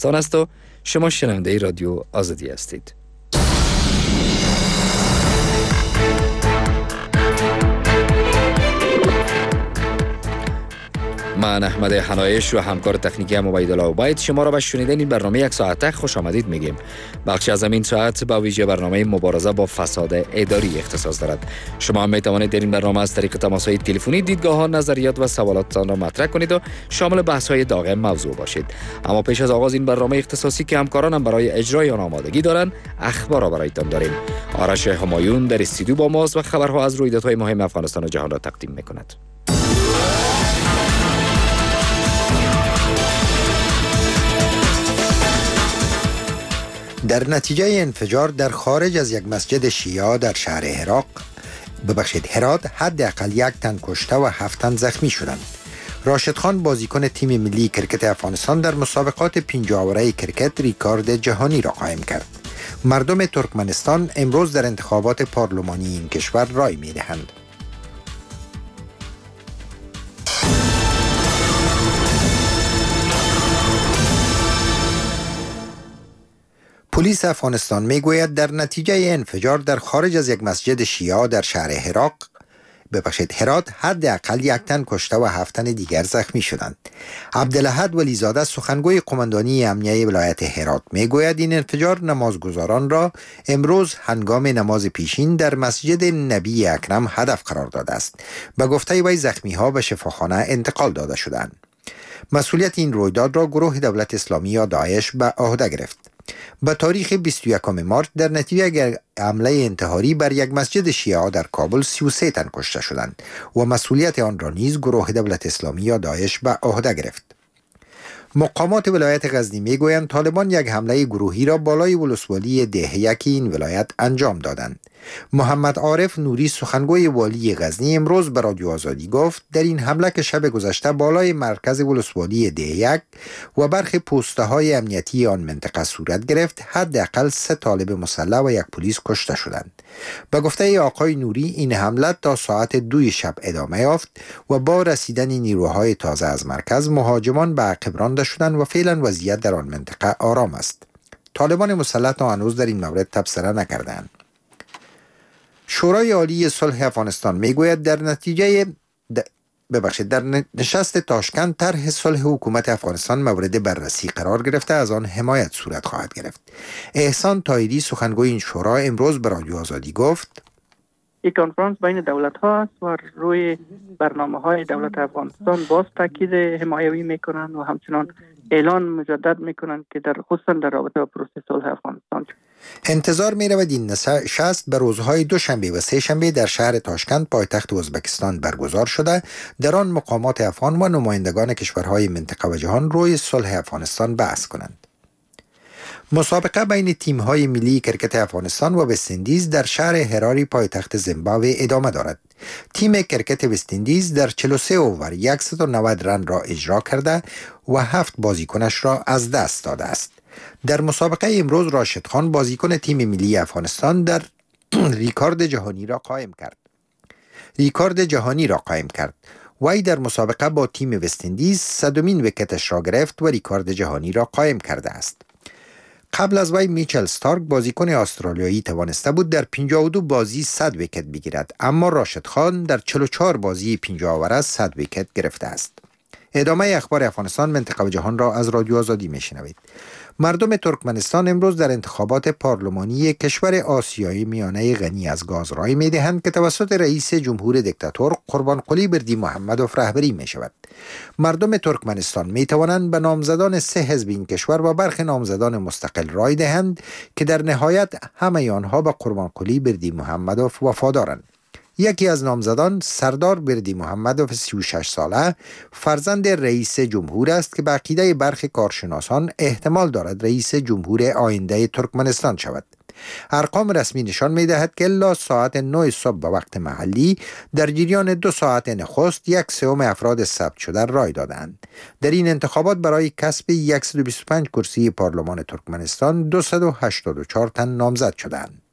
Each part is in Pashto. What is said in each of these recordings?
است و شما شنونده رادیو آزادی هستید. من احمد حنایش و همکار تکنیکی عبیدالله عبید شما را به شنیدن این برنامه یک ساعته خوش آمدید میگیم. بخشی از این ساعت با ویژه برنامه مبارزه با فساد اداری اختصاص دارد. شما هم میتوانید در این برنامه از طریق تماس‌های تلفنی دیدگاه‌ها، نظریات و سوالاتتان را مطرح کنید و شامل بحث‌های داغ موضوع باشید. اما پیش از آغاز این برنامه اختصاصی که همکارانم برای اجرای آن آمادگی دارند، اخبار را برایتان داریم. آرش همایون در استودیو با ماست و خبرها از رویدادهای مهم افغانستان و جهان را تقدیم می‌کند. در نتیجه انفجار در خارج از یک مسجد شیعه در شهر هرات حداقل 1 تن کشته و 7 تن زخمی شدند. راشد خان بازیکن تیم ملی کرکت افغانستان در مسابقات 50 اوره کرکت ریکارد جهانی را قائم کرد. مردم ترکمنستان امروز در انتخابات پارلمانی این کشور رای می‌دهند. پلیس افغانستان میگوید در نتیجه انفجار در خارج از یک مسجد شیعه در شهر هرات حداقل 1 تن کشته و 7 تن دیگر زخمی شدند. عبدالاحد ولیزاده سخنگوی قماندانی امنیه ولایت هرات میگوید این انفجار نمازگزاران را امروز هنگام نماز پیشین در مسجد نبی اکرم هدف قرار داده است. به گفته وی زخمی ها به شفاخانه انتقال داده شدند. مسئولیت این رویداد را گروه دولت اسلامی یا داعش به عهده گرفت. به تاریخ 21 مارس در نتیجه حمله انتحاری بر یک مسجد شیعه در کابل 33 تن کشته شدند و مسئولیت آن را نیز گروه دولت اسلامی یا داعش به عهده گرفت. مقامات ولایت غزنی میگویند طالبان یک حمله گروهی را بالای ولسوالی دهیک این ولایت انجام دادند. محمد عارف نوری سخنگوی والی غزنی امروز به رادیو آزادی گفت در این حمله که شب گذشته بالای مرکز ولسوالی دهیک و برخی پوسته های امنیتی آن منطقه صورت گرفت، حداقل 3 طالب مسلح و 1 پلیس کشته شدند. به گفته آقای نوری این حمله تا ساعت 2 شب ادامه یافت و با رسیدن نیروهای تازه از مرکز مهاجمان به عقب رانده شدند و فعلا وضعیت در آن منطقه آرام است. طالبان مسلح تا هنوز در این مورد تبصره نکردند. شورای عالی صلح افغانستان میگوید در نشست تاشکند طرح صلح حکومت افغانستان مورد بررسی قرار گرفته از آن حمایت صورت خواهد گرفت. احسان طاهری سخنگوی این شورا امروز به رادیو آزادی گفت این کنفرانس بین دولت ها است و روی برنامه های دولت افغانستان باز تاکید حمایوی میکنند و همچنان اعلان مجدد میکنند که در خصوصا در رابطه با پروسه صلح افغانستان انتظار می رود این نشست به روزهای دوشنبه و سه‌شنبه در شهر تاشکند پایتخت ازبکستان برگزار شده. در آن مقامات افغان و نمایندگان کشورهای منطقه و جهان روی صلح افغانستان بحث کنند. مسابقه بین تیم‌های ملی کرکت افغانستان و وست‌اندیز در شهر هراری پایتخت زیمبابوه ادامه دارد. تیم کرکت وست‌اندیز در 43 اوور 190 رن را اجرا کرده و 7 بازیکنش را از دست داده است. در مسابقه امروز راشد خان بازیکن تیم ملی افغانستان در ریکارد جهانی را قائم کرد. وی در مسابقه با تیم وست‌اندیز 100مین ویکتش را گرفت و ریکارد جهانی را قائم کرده است. قبل از وی میچل ستارک بازیکن استرالیایی توانسته بود در 52 بازی 100 ویکت بگیرد، اما راشد خان در 44 بازی 50 اوره 100 ویکت گرفته است. ادامه اخبار افغانستان، منطقه و جهان را از رادیو آزادی میشنوید. مردم ترکمنستان امروز در انتخابات پارلمانی کشور آسیایی میانه غنی از گاز رای می‌دهند که توسط رئیس جمهور دیکتاتور قربانقلی بردیمحمدوف رهبری می‌شود. مردم ترکمنستان می‌توانند به نامزدان 3 حزب این کشور و برخی نامزدان مستقل رای دهند که در نهایت همه آنها به قربانقلی بردیمحمدوف وفادارند. یکی از نامزدان سردار بردیمحمدوف 36 ساله فرزند رئیس جمهور است که به عقیده برخی کارشناسان احتمال دارد رئیس جمهور آینده ترکمنستان شود. ارقام رسمی نشان می‌دهد که الا ساعت 9 صبح به وقت محلی در جریان 2 ساعت نخست 1/3 افراد ثبت شده رای دادند. در این انتخابات برای کسب 125 کرسی پارلمان ترکمنستان 284 تن نامزد شدند.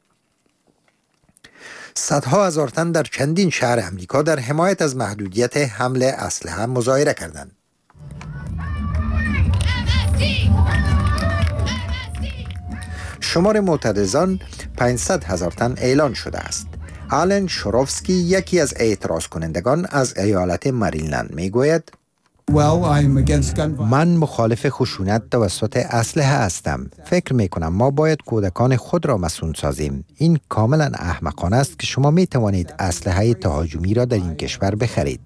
صدها هزار تن در چندین شهر امریکا در حمایت از محدودیت حمل اسلحه مظاهره کردند. شمار معترضان 500,000 تن اعلان شده است. آلن شوروفسکی یکی از اعتراض کنندگان از ایالت مریلند میگوید من مخالف خشونت توسط اسلحه هستم. فکر می کنم ما باید کودکان خود را مسئول سازیم. این کاملا احمقانه است که شما می توانید اسلحه تهاجمی را در این کشور بخرید.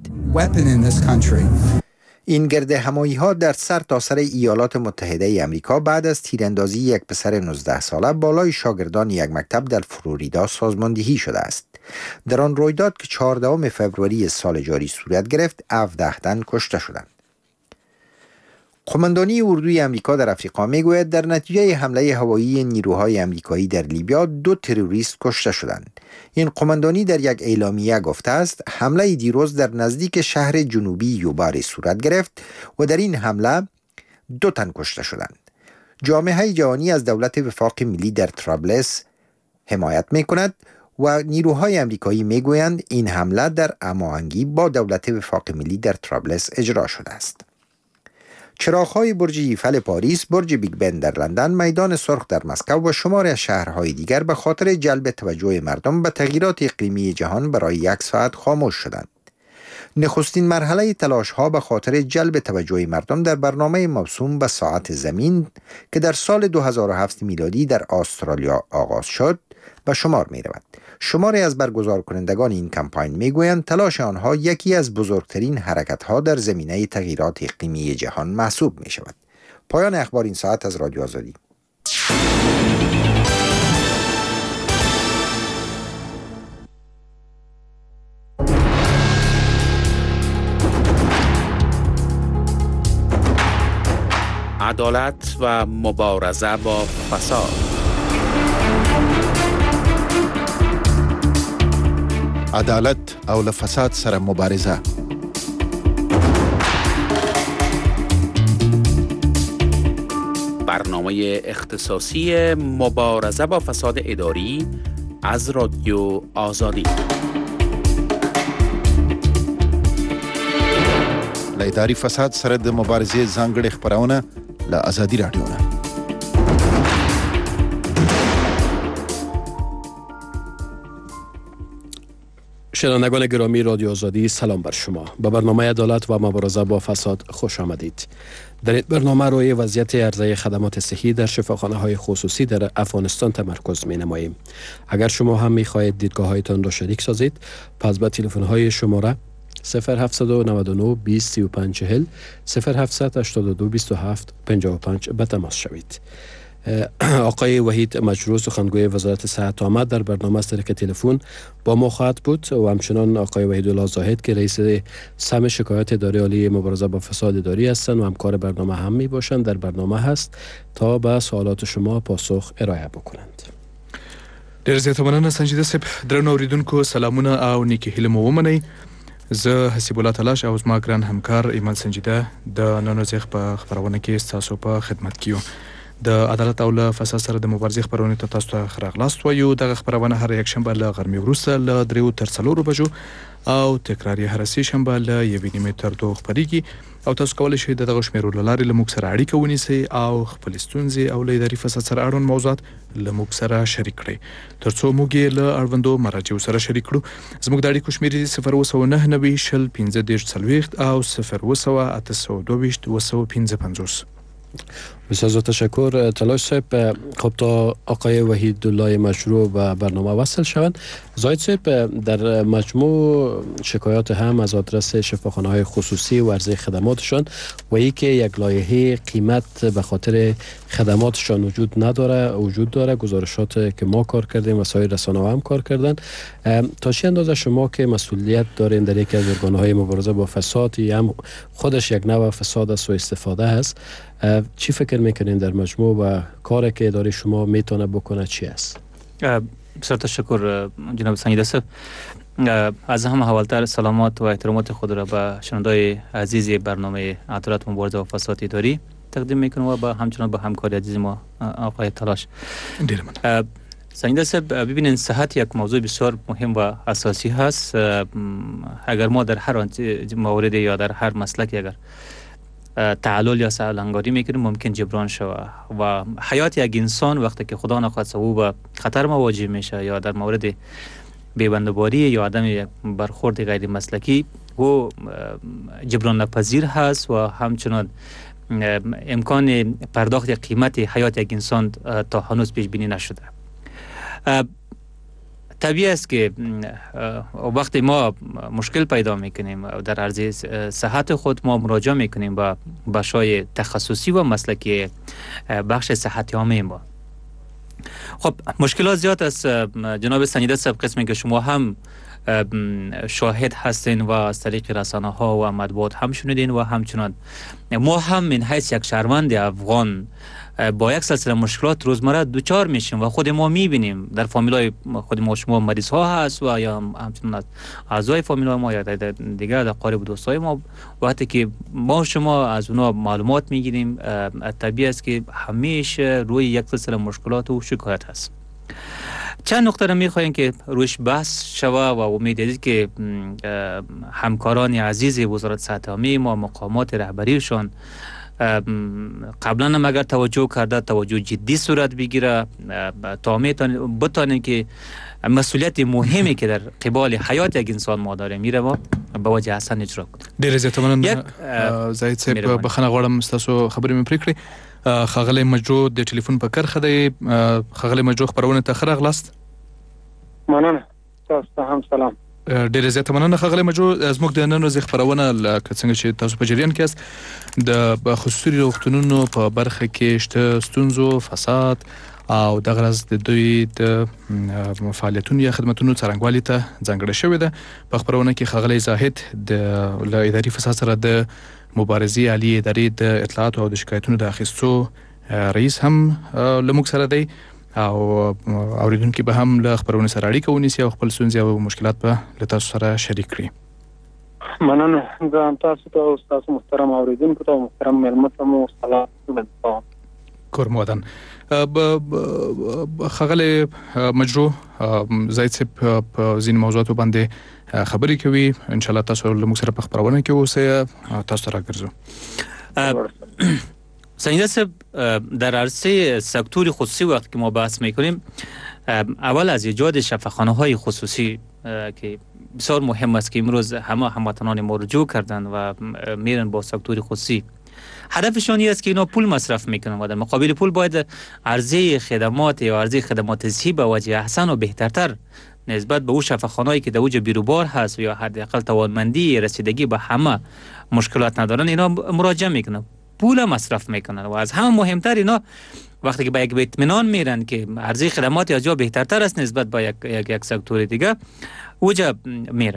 این گرد همایی ها در سرتاسر ایالات متحده ای آمریکا بعد از تیراندازی یک پسر 19 ساله بالای شاگردان یک مکتب در فلوریدا سازماندهی شده است. در آن رویداد که 14 فوریه سال جاری صورت گرفت 17 تن کشته شدند. قماندانی اردوی آمریکا در افریقا میگوید در نتیجه حمله هوایی نیروهای آمریکایی در لیبیا 2 تروریست کشته شدند. این قماندانی در یک اعلامیه گفته است حمله دیروز در نزدیک شهر جنوبی یوباری صورت گرفت و در این حمله 2 تن کشته شدند. جامعه جهانی از دولت وفاق ملی در طرابلس حمایت میکند و نیروهای آمریکایی میگویند این حمله در هماهنگی با دولت وفاق ملی در طرابلس اجرا شده است. چراغ‌های برج ایفل پاریس، برج بیگ بن در لندن، میدان سرخ در مسکو و شماری از شهرهای دیگر به خاطر جلب توجه مردم به تغییرات اقلیمی جهان برای 1 ساعت خاموش شدند. نخستین مرحله تلاش‌ها به خاطر جلب توجه مردم در برنامه موسوم به ساعت زمین که در سال 2007 میلادی در استرالیا آغاز شد به شمار می‌رود. شماری از برگزار کنندگان این کمپاین میگویند تلاش آنها یکی از بزرگترین حرکت‌ها در زمینه تغییرات اقلیمی جهان محسوب می‌شود. پایان اخبار این ساعت از رادیو آزادی. عدالت و مبارزه با فساد. عدالت او له فساد سره مبارزه. برنامه اختصاصی مبارزه با فساد اداری از رادیو آزادی. له اداري فساد سره د مبارزې ځانګړې خبرونه له آزادي رادیو نه. شنوندگان گرامی رادیو آزادی، سلام بر شما. به برنامه عدالت و مبارزه با فساد خوش آمدید. در این برنامه روی وضعیت عرضه خدمات صحی در شفاخانه‌های خصوصی در افغانستان تمرکز می‌نماییم. اگر شما هم می‌خواهید دیدگاه‌هایتان را شریک سازید، پس به تلفن‌های شماره 0799 20 35 40 0782 27 55 به تماس شوید. آقای وحید مجروح سخنگوی وزارت صحت آمد در برنامه از طریق تلفن با ما خواهد بود و همچنان آقای وحیدالله زاهد که رئیس سم شکایت اداری عالی مبارزه با فساد اداری هستند و همکار برنامه هم می باشند در برنامه هست تا به سوالات شما پاسخ ارائه بکنند. ډېر زیاته مننه سنجیده صاحب. درنو اوریدونکو سلامونه او نیکی هیله مو ومنئ. زه حسیب الله تلاش او زما ګران همکار ایمان سنجیده د نن ورځې په خپرونه کې ستاسو په خدمت کې یو. د عدالت او له فساد سره د مبارزې خبرونه ته تاسو ته راغلاست وایو. دغه خبرونه هر یک شنبه له غرمې وروسته له 3 تر 4 بجو او تکرار یې هر سې شنبه له 1 تر 2 خبريږي او تاسو کولی شئ دغه شمیرو لارې له موږ سره اړیکه ونیسئ او خپل ستونزې او له اداري فساد سره اړوند موضوعات له موږ سره شریک کړئ ترڅو موږ یې له اړوندو مراجعو سره شریک کړو. زموږ د اړیکو شمېرې 02990 شل 1540 او 02822 255. بسیار زیاد تشکر تلاش صاحب. خب تا آقای وحیدالله مجروح به برنامه وصل شوند، زاهد صاحب در مجموع شکایات هم از آدرس شفاخانه‌های خصوصی و عرضه خدماتشان و ای که یک لایحه قیمت به خاطر خدماتشان وجود داره گزارشات که ما کار کردیم و سایر رسانه‌ها هم کار کردن. تا چه اندازه شما که مسئولیت دارین در یکی از ارگان‌های مبارزه با فساد هم خودش یک نوع فساد است و استفاده است، چی فکر میکنین در مجموع و کاری که اداره شما میتونه بکنه چی است؟ بسیار تشکر جناب سنجیده صاحب. از همه اولتر سلامات و احترامات خود را به شنوندای عزیز برنامه عدالت مبارزه با فساد اداری تقدیم میکنم و با همچنان با همکار عزیز ما آقای تلاش. سنجیده صاحب، ببینید صحت یک موضوع بسیار مهم و اساسی هست. اگر ما در هر مورد یا در هر مسلک اگر تعلل یا سرلنگاری میکنیم ممکن جبران شود و حیات یک انسان وقتی که خدا نخواست او به خطر مواجه میشه یا در مورد بیبندوباری یا عدم برخورد غیر مسلکی و جبران ناپذیر هست و همچنان امکان پرداخت قیمت حیات یک انسان تا هنوز پیش بینی نشده. طبیعی است که وقتی ما مشکل پیدا میکنیم در عرضه صحت خود ما مراجعه میکنیم با بخش‌های تخصصی و مسلکی بخش صحت عامه ما. خب مشکلات زیاد است جناب سنجیده صاحب، قسمی که شما هم شاهد هستین و از طریق رسانه ها و مطبوعات هم شنیدین و همچنان ما هم من حیث یک شهروند افغان با یک سلسله مشکلات روزمره دوچار میشیم و خود ما میبینیم در فامیلای خود ما شما مریض ها هست و یا همچنان اعضای فامیلای ما یا دیگر اقارب دوستای ما وقتی که ما شما از اونا معلومات میگیریم طبیعی است که همیشه روی یک سلسله مشکلات و شکایت هست. چند نکته را میخواهیم که رویش بحث شوه و امید است که همکاران عزیز وزارت صحت عامه ما مقامات رهبریشان قبلا هم اگر توجه کرده توجه جدی صورت بگیره تا بتانیم که مسئولیت مهمی که در قبال حیات یک انسان ما داره میره ما به وجه حسن اجرا کنیم. ډېر زیاته مننه زاهد صاحب، بخښنه غواړم ستاسو خبرې مې پرې کړې. ښاغلی مجرو د ټلیفون په کرښه دی. ښاغلی مجرو خپرونې ته ښه راغلاست. مننه، تاسو ته هم سلام. ډېر زیاته مننه ښاغلی مجرو. زموږ د نن ورځې خپرونه لکه څنګه چې تاسو په جریان کې یاست د خصوصي روغتونونو په برخه کې شته ستونزو، فساد او دغه راز د دوی د فعالیتونو یا خدماتونو څرنګوالي ته ځانګړې شوې ده. په خپرونه کې ښاغلی زاهد له اداري فساد سره د مبارزې عالی ادارې د اطلاعاتو او د شکایتونو د اخیستو رئیس هم له موږ سره دی او اوریدونکي به هم له خپرونې سره اړیکه ونیسي او خپل ستونزې او مشکلات به له تاسو سره شریک کړي. مننه. زه تاسو ته او تاسو محترم اوریدونکو ته محترم مېلمه ته مو سلام کوم. کورمودن ښاغلی مجرو زاهد صاحب په ځینې موضوعاتو باندې خبرې کوي. انشاءالله تاسو له موږ سره په خپرونه کې اوسئ. تاسو ته راګرځو. سنجیده صاحب، در عرصه سکتور خصوصی وقت که ما بحث میکنیم اول از ایجاد شفاخانه های خصوصی که بسیار مهم است که امروز همه هموطنان ما رجوع کردن و میرن با سکتور خصوصی، هدفشان این است که اینا پول مصرف میکنن و در مقابل پول باید عرضه خدمات یا عرضه خدمات صحی به وجه احسن و بهترتر نسبت به او شفاخانه‌ای که در اوج بیروبار هست یا حداقل توانمندی رسیدگی به همه مشکلات ندارن اینا مراجعه میکنن، پول مصرف میکنن و از همه مهمتر اینا وقتی که به یک اطمینان میرن که عرضه خدمات از جا بهترتر است نسبت به یک سکتور دیگه اوجا میرن.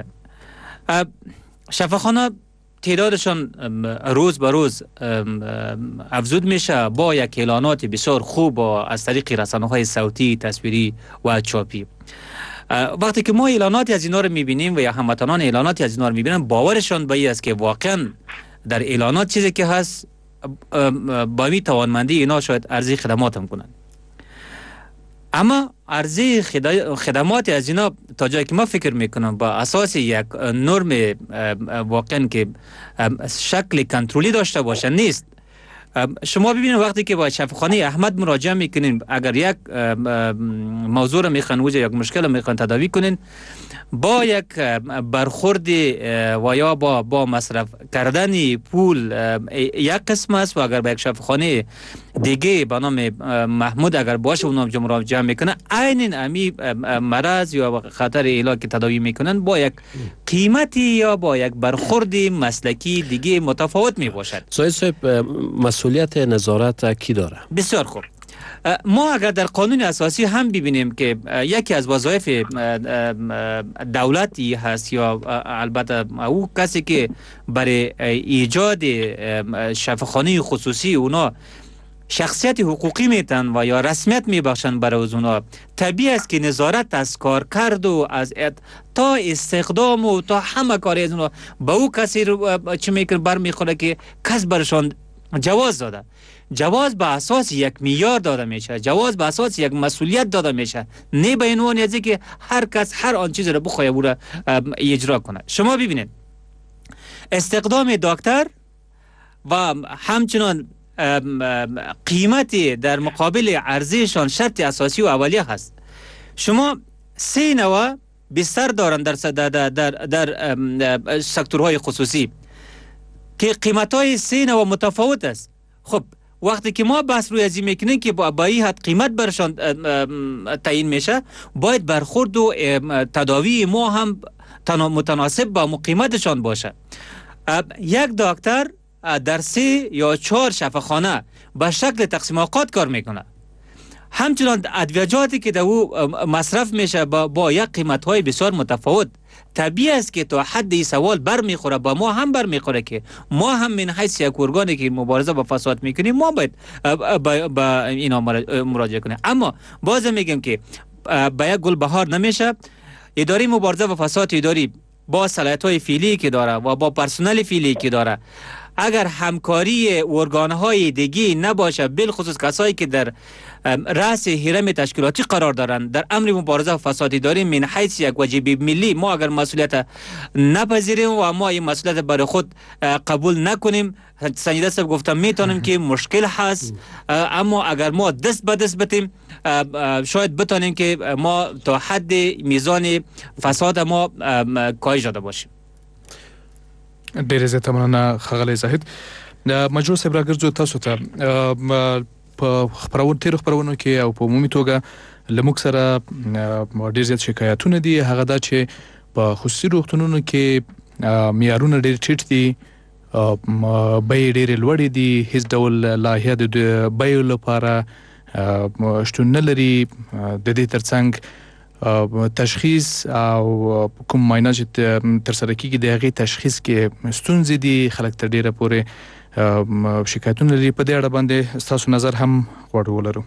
شفاخانه تعدادشان روز به روز افزود میشه با یک اعلانات بسیار خوب از طریق رسانه‌های صوتی، تصویری و چاپی. وقتی که ما اعلاناتی از اینا رو میبینیم و یا هموطنان اعلاناتی از اینا رو میبینن باورشان به این است که واقعا در اعلانات چیزی که هست با می توانمندی اینا شاید عرضه خدمات هم کنن، اما عرضه خدمات از اینا تا جایی که ما فکر میکنم با اساس یک نرم واقعا که شکل کنترلی داشته باشه نیست. شما ببینید وقتی که با شفاخانه احمد مراجعه میکنین اگر یک موضوع رو میخوان وجه یک مشکل رو میخوان تداوی کنین با یک برخورد و یا با مصرف کردن پول یک قسم است و اگر با یک شفاخانه دیگه به نام محمود اگر باشه اونم مراجعه میکنه عین امی مرض یا خطر علاج که تداوی میکنن با یک قیمتی یا با یک برخورد مسلکی دیگه متفاوت میباشد. زاهد صاحب، مسئولیت نظارت کی داره؟ بسیار خوب. ما اگر در قانون اساسی هم ببینیم که یکی از وظایف دولتی هست یا البته او کسی که برای ایجاد شفاخانه خصوصی اونا شخصیت حقوقی میتن و یا رسمیت میبخشن برای اونا، طبیعی است که نظارت از کار کرد و از تا استخدام و تا همه کاری از اونا با او کسی رو چه میکنه برمیخوره که کس برشان جواز داده. جواز به اساس یک معیار داده میشه، جواز به اساس یک مسئولیت داده میشه، نه به عنوان از اینکه هر کس هر آن چیز رو بخواد او را اجرا کنه. شما ببینید استخدام دکتر و همچنان قیمتی در مقابل عرضهشان شرط اساسی و اولیه هست. شما 3 نوع بستر دارن در سکتورهای خصوصی که قیمت‌های 3 نوع متفاوت است. خب وقتی که ما بحث روی ازی میکنیم که با این حد قیمت برشان تعیین میشه، باید برخورد و تداوی ما هم متناسب با قیمتشان باشه. یک دکتر در 3 یا 4 شفاخانه به شکل تقسیم اوقات کار میکنه. همچنان ادویجاتی که در او مصرف میشه با یک قیمت‌های بسیار متفاوت. طبیعی است که تا حد سوال برمیخوره، با ما هم برمیخوره که ما هم من حیث یک ارگانی که مبارزه با فساد میکنیم ما باید با اینا مراجعه کنیم. اما باز میگم که با یک گل بهار نمیشه. اداره مبارزه با فساد اداری با صلاحیت‌های فعلی که داره و با پرسنل فعلی که داره، اگر همکاری ارگان‌های دیگه نباشه، بالخصوص کسایی که در رأس هرم تشکیلاتی قرار دارند در امر مبارزه با فساد اداری، من حیث یک واجب ملی ما اگر مسئولیت نپذیریم و ما این مسئولیت برای خود قبول نکنیم، سنجیده صاحب گفتم میتونیم که مشکل هست، اما اگر ما دست به دست بتیم شاید بتونیم که ما تا حد میزان فساد ما کاهش داده باشیم. ډېر زیاته مننه ښاغلی زاهد. مجروح صاحب راګرځو تاسو ته په تیرو خپرونو کې او په عمومي توګه له موږ سره ډېر زیات شکایتونه دي، هغه دا چې په خصوصي روغتونونو کې معیارونه ډېر ټیټ دي، بیې ډېرې لوړې دي، هیڅ ډول لایحه د بیو لپاره شتون نه لري. د دې ترڅنګ تشخیص او کوم معاینه چې ترسره کیږي د هغې تشخیص کې ستونزې دي، خلک تر ډېره پورې شکایتونه لري. په دې اړه باندې ستاسو نظر هم غواړو ولرو.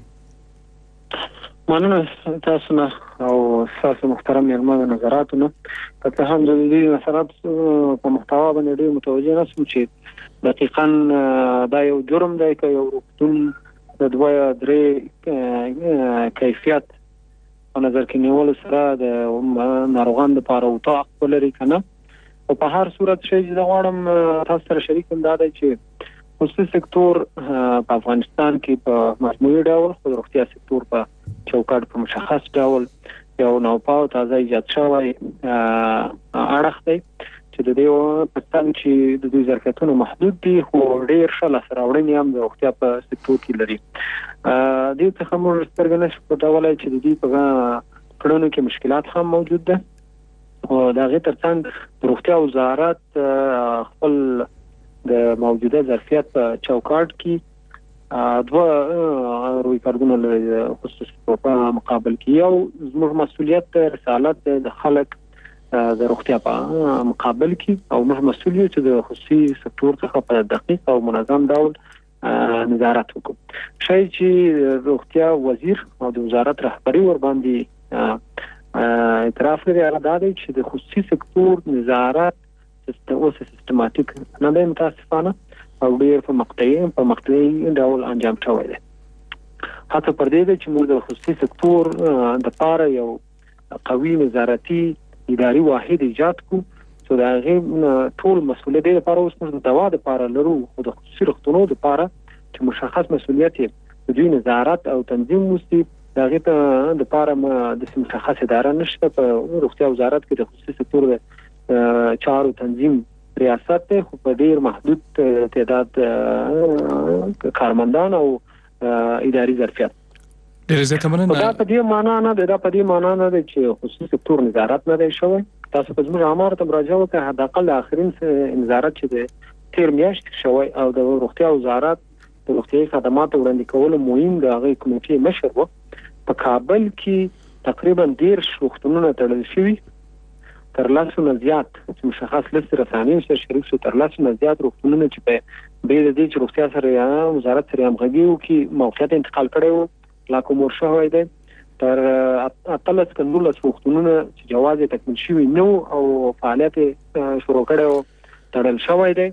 مننه تاسو نه او ستاسو محترم مېلمه د نظراتو نه. که څه هم د دې نظرات په محتوا باندې ډېر متوجه نشم چې دقیقاً دا یو جرم دی که یو روغتون د 2 یا 3 کیفیت په نظر کې نیول سره د ناروغانو لپاره اتاق ولري که نه. او په هر صورت شی چې زه غواړم تاسو سره شریک کړم دا دی چې خصوصي سکتور په افغانستان کې په مجموعي ډول، خو د روغتیا سکتور په چوکاټ په مشخص ډول یو نوپا او تازه ایجاد شوی اړخ دی چې د دې په څنګ چې د دوی ظرفیتونه محدود دي، خو ډېر ښه لاسته راوړنې هم د روغتیا په سکتور کې لري. دې څخه موږ سترګې نشو پټولی چې د دوی په کړنو کې مشکلات هم موجود ده. او د هغې ترڅنګ د روغتیا وزارت خپل د موجوده ظرفیت په چوکاټ کې 2 روی کارونه لري د خصوصي په مقابل کې. یو زموږ مسؤلیت رسالت د خلک د روغتیا په مقابل کې، او موږ مسؤل یو چې د خصوصي سکتور څخه په دقیق او منظم ډول نظارت وکړو. شاید چې روغتیا وزیر او د وزارت رهبری ور باندې اعتراف لري، هغه دا دی چې د خصوصي سکتور نظارت اوس سیستماتیک نه دی، متاسفانه او ډېر په مقطعي ډول انجام شوی دی. حتی پر دې چې موږ د خصوصي سکتور د لپاره یو قوي نظارتي اداري واحد ایجاد کړو چې د هغې ټول مسؤلیت دی لپاره اوس موږ د دوا لپاره لرو، خو د خصوصي روغتونونو لپاره چې مشخص مسؤلیت یې د دوی نظارت او تنظیم وسي، د هغې ته لپاره داسې مشخص اداره نشته. په روغتیا وزارت کې د خصوصي سکتور د چارو تنظیم ریاست دی، خو په ډېر محدود تعداد کارمندان او اداري ظرفیت. ډېر زیاته مننه. دا په دې معنا نه ده چې خصوصي سکتور نظارت نه دی شوی. تاسو په زموږ امارو ته مراجعه وکړئ، حداقل آخرین نظارت چې د تیر میاشت شوی او د روغتیا وزارت د روغتیايي خدماتو وړاندې کولو مهم د هغې کمیټې مشر و. په کابل کې تقریبا 13 روغتونونه تړل شوي، تر 100 نه زیات چې مشخص لست رسانې سره شریک شو، تر 100 نه زیات روغتونونه چې په بې د دې چې روغتیا سره وزارت سره همغږي وکړي موقعیت انتقال کړی و لا کومور شوی دی. تر 18 که 19 روغتونونه چې جواز یې تکمیل شوي نه او فعالیت شروع کړی و تړل شوی دی.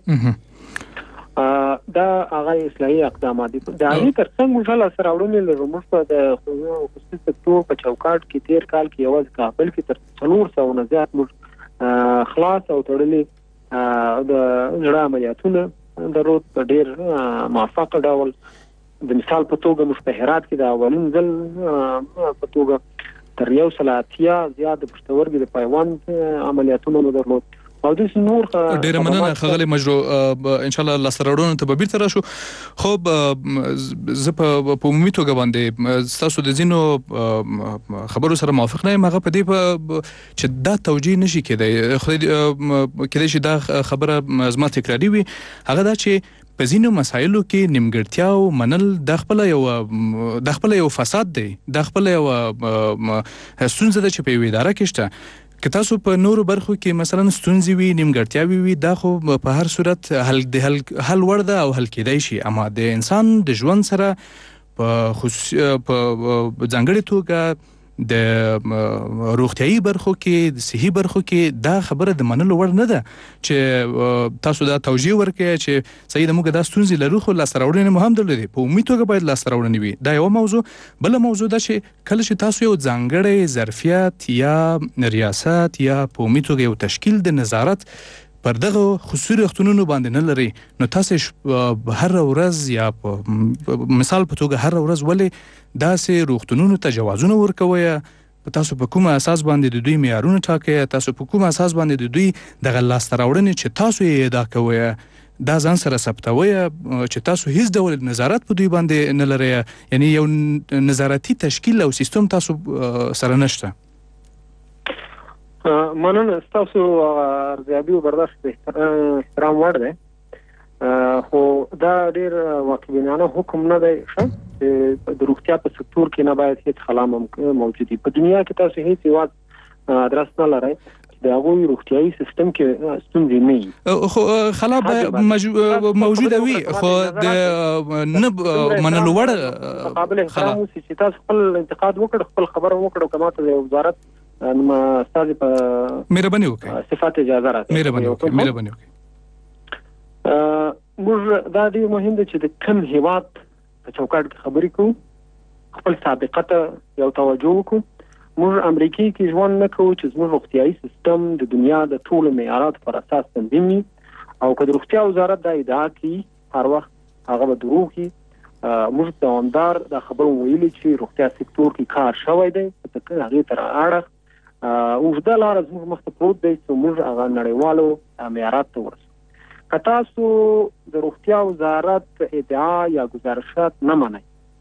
دا هغه اصلاحي اقدامات دي. د هغې ترڅنګ موږ لاسته راوړنې لرو. موږ په د خصوصي سکتور په چوکاټ کې تېر کال کې یوازې کابل کې تر 400 نه زیات موږ خلاص او تړلي د زړه عملیاتونه درود په ډیر موافق ډول د مثال په توګه مشتهرات کې د اولین ځل په توګه تر 180 زیات د پښتورګي د پیوند عملیاتونو درلود او د نور ډیر مننه خغلی مجرو ان شاء الله لاسراړونو ته به بیرته راشو خو زه په عمومي توګه باندې تاسو د زینو خبرو سره موافق نه یم هغه په دې چې دا توجیه نشي کېدای خو کېدای شي دا خبره زما تکراري وي هغه دا چې په ځینو مسایلو کې نیمګړتیاو منل د خپل یو فساد دی د خپل یو ستونزه ده چې په یوه اداره کې شته که تاسو په نورو برخو کې مثلا ستونزې وي نیمګړتیاوې وي دا خو په هر صورت حل وړ ده او حل کېدای شي اما د انسان د ژوند سره په ځانګړې توګه د روغتیايي برخو کې د صحي برخو کې دا خبره د منلو وړ نه ده چې تاسو دا توجیه ورکړئ چې صحیح د موږ دا ستونزې لرو خو لاسته راوړنې مو هم درلودې په عمومي توګه باید لاسته راوړنې وي دا یو موضوع بله موضوع ده چې کله چې تاسو یو ځانګړی ظرفیت یا ریاست یا په عمومي توګه یو تشکیل د نظارت پر دغه خصوصي روغتونونو باندې نه لري نو تاسو هر ورځ یا مثال په توګه هر ورځ ولې داسې روغتونونو ته جوازونه ورکوي تاسو په کومه اساس باندې د دوی معیارونه ټاکئ تاسو په کومه اساس باندې د دوی دغه لاسته راوړنې چې تاسو یې ادا کوئ دا ځان سره ثبتوي چې تاسو هیڅ ډول نظارت په دوی باندې نه لرئ یعنی یو نظارتي تشکیل او سیستم تاسو سره نشته مننه تاسو ارزیابي او برداشت احترام وړ دی خو دا ډیر واقعبینانه حکم نه دی چې د روغتیا په سکتور کې نه باید هیڅ خلا موجود وي په دنیا کې تاسو هیڅ یو ادرس نه لرئ د هغوی روغتیايي سیستم کې ستونزې نه وي خو خلا موجوده وي خو د نه منلو وړ قابل احترام اوسي چې تاسو خپل انتقاد وکړئ خپل خبره وکړئ کما ته د وزارت نو استاد په مهرباني وکړئ صفات اجازه راکړئ مهرباني وکړئ موږ دا ډیر مهم دی چې د کم هیواد په چوکاټ کې خبرې کوو خپل سابقه ته یو توجه وکړو موږ امریکای کې ژوند نه کوو چې زموږ روغتیايي سیستم د دنیا د ټولو معیاراتو پر اساس تنظیم وي او که د روغتیا وزارت دا ادعا کوي هر وخت هغه به دروغ وي موږ دوامدار دا خبرو ویلي چې روغتیا سکتور کې کار شوی دی په هغې تر اړه اوږده لاره زموږ مخته پروت دی چې موږ هغه نړیوالو معیاراتو ته ورسو که تاسو د روغتیا وزارت ادعا یا گزارشات نه منئ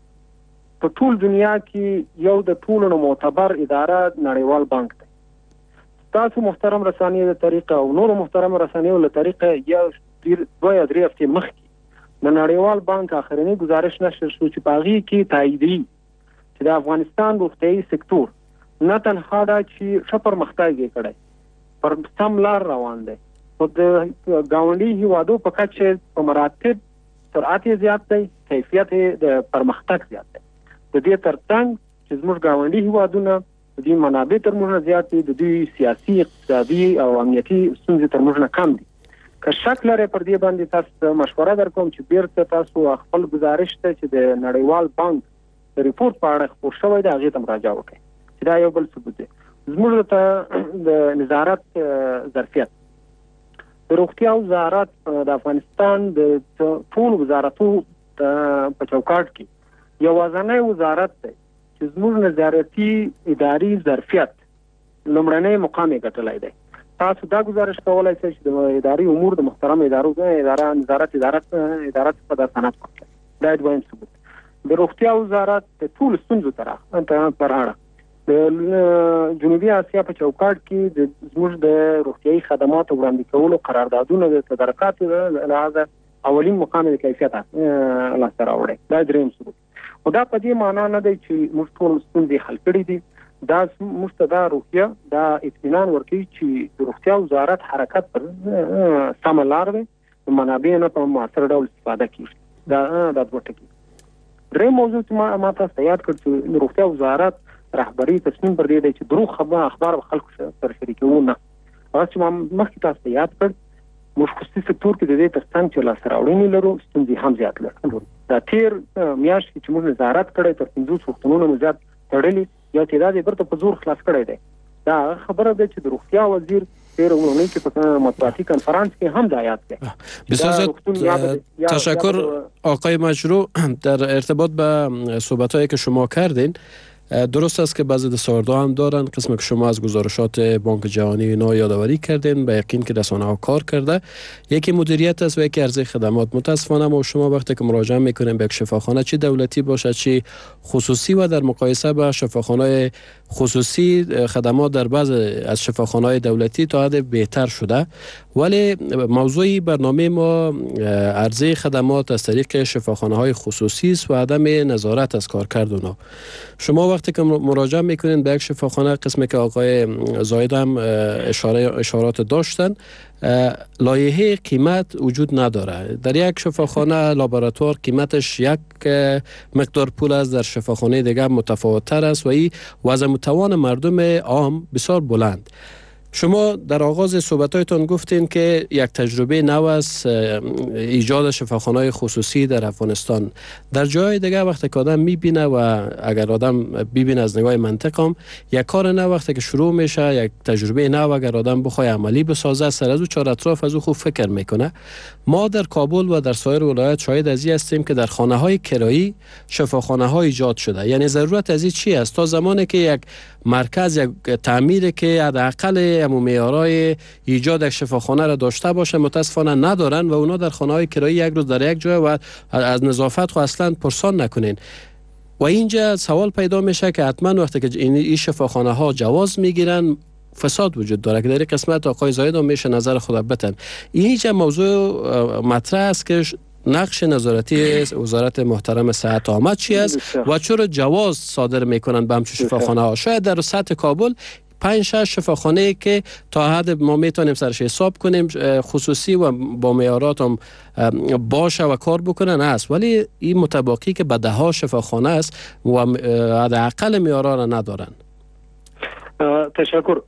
په ټول دنیا کې یو د ټولو معتبر اداره نړیوال بانک دی تاسو محترم رسانیو له طریقه او نور محترم رسانیو له طریقه یا 2 یا 3 هفتې مخکې د نړیوال بانک اخرنی گزارش نشر شو چې په هغې کې تاییدي چې د افغانستان روغتیايي سکتور نه تنها دا چې ښه پرمختګ یې کړی پر سم لار روان دی خو د ګاونډي هیوادو په کچه په مراتب سرعت یې زیات دی کیفیت یې د پرمختګ زیات دی د دې ترڅنګ چې زموږ ګاونډي هیوادونه د دوی منابع تر موږ نه زیات دي د دوی سیاسي اقتصادي او امنیتي ستونزې تر موږ نه کم دي که شک لرئ پر دې باندې تاسو مشوره درکوم چې بیرته تاسو خپل گزارش ته چې د نړیوال بانک د ریپورت په اړه خپور شوی دی هغې ته مراجعه وکړئ چې دا یو بل ثبوت دی زموږ ته د نظارت ظرفیت د روغتیا وزارت د افغانستان د ټول وزارتو په چوکاټ کې یوازینی وزارت دی چې زموږ نظارتي اداري ظرفیت لومړنی مقام یې ګټلی دی تاسو دا گزارش کولای شئ چې د اداري امور د محترم نظارت ادارت په سند ورکړي دا دویم ثبوت د روغتیا وزارت د ټول ستونزو پر اړه د جنوبي اسیا په چوکاټ کې د زموږ د روغتیايي خدماتو وړاندې کولو قراردادونه د تدارکاتو له لحاظه اولین مقام د کیفیت لاسته راوړی دا دریم ثبوت خو دا په دې معنا نه دی چې موږ ټول ستونزې حل کړي دي دا موږ ته دا روغتیا دا اطمینان ورکوي چې د روغتیا وزارت حرکت پر سمه لار دی د منابع نه په مؤثر ډول استفاده کیږي دا دوه ټکي دریم موضوع چې ما تاسو ته یاد کړ چې د روغتیا وزارت رهبری تصمیم پر دې دی چې دروغ اخبار خلکو سره شریکوو نه هغه چې ما مخکې تاسو ته یاد کړ موږ خصوصي سکتور کې د دې ترڅنګ چې لاسته راوړنې لرو ستونزې هم زیات لرو دا تیر میاشت کې چې موږ نظارت کړی تر 50 روغتونونو مو زیات تړلي یا تعداد یې برته په زور خلاص کړی دی دا خبره ده چې د روغتیا وزیر سیر عمومی که مطبوعاتی کنفرانس که هم دعایت کرد. بسیار تشکر آقای مجروح. در ارتباط به صحبت‌هایی که شما کردین، درست است که بعضی دستاوردها هم دارن، قسم که شما از گزارشات بانک جهانی اینا یادآوری کردین، به یقین که رسانه‌ها کار کرده. یکی مدیریت است و یکی عرضه خدمات. متاسفانه ما شما وقتی که مراجعه میکنیم به یک شفاخانه، چه دولتی باشه چه خصوصی، و در مقایسه با شفاخانه‌های خصوصی خدمات در بعض از شفاخانه‌های دولتی تا حد بهتر شده، ولی موضوع برنامه ما عرضه خدمات از طریق شفاخانه‌های خصوصی است و عدم نظارت از کارکرد اونها. شما وقتی که مراجعه میکنین به یک شفاخانه، قسمی که آقای زاید هم اشارات داشتن، لایحه قیمت وجود نداره. در یک شفاخانه لابراتوار قیمتش یک مقدار پول است، در شفاخانه دیگه متفاوت تر است و این وضع متوان مردم عام بسیار بلند. شما در آغاز صحبتایتان گفتین که یک تجربه نو است ایجاد شفاخانه‌های خصوصی در افغانستان. در جای دیگه وقتی که آدم میبینه و اگر آدم ببینه از نگاه منطق هم، یک کار نو وقتی که شروع میشه، یک تجربه نو اگر آدم بخواد عملی بسازه، سر از او چهار اطراف از او خوب فکر میکنه. ما در کابل و در سایر ولایات شاهد از این هستیم که در خانه‌های کرایی شفاخانه‌ها ایجاد شده. یعنی ضرورت از این چی است؟ تا زمانی که یک مرکز، یک تعمیر که حداقل معیارهای ایجاد یک شفاخانه را داشته باشه، متاسفانه ندارن و اونا در خانه‌های کرایی یک روز در یک جای و از نظافت خو اصلا پرسان نکنین. و اینجا سوال پیدا میشه که حتما وقتی که این شفاخانه ها جواز میگیرن، فساد وجود داره که در این قسمت آقای زاید هم میشه نظر خود بتن. اینجا موضوع مطرح است که نقش نظارتی وزارت محترم صحت عامه چی است و چرا جواز صادر میکنن به همچون شفاخانه ها. شاید در سطح کابل 5-6 شفاخانه که تا حد ما میتونیم سرش حساب کنیم خصوصی و با معیارات هم باشه و کار بکنن است، ولی این متباقی که به 10 شفاخانه است و حداقل معیارا را ندارن. تشکر.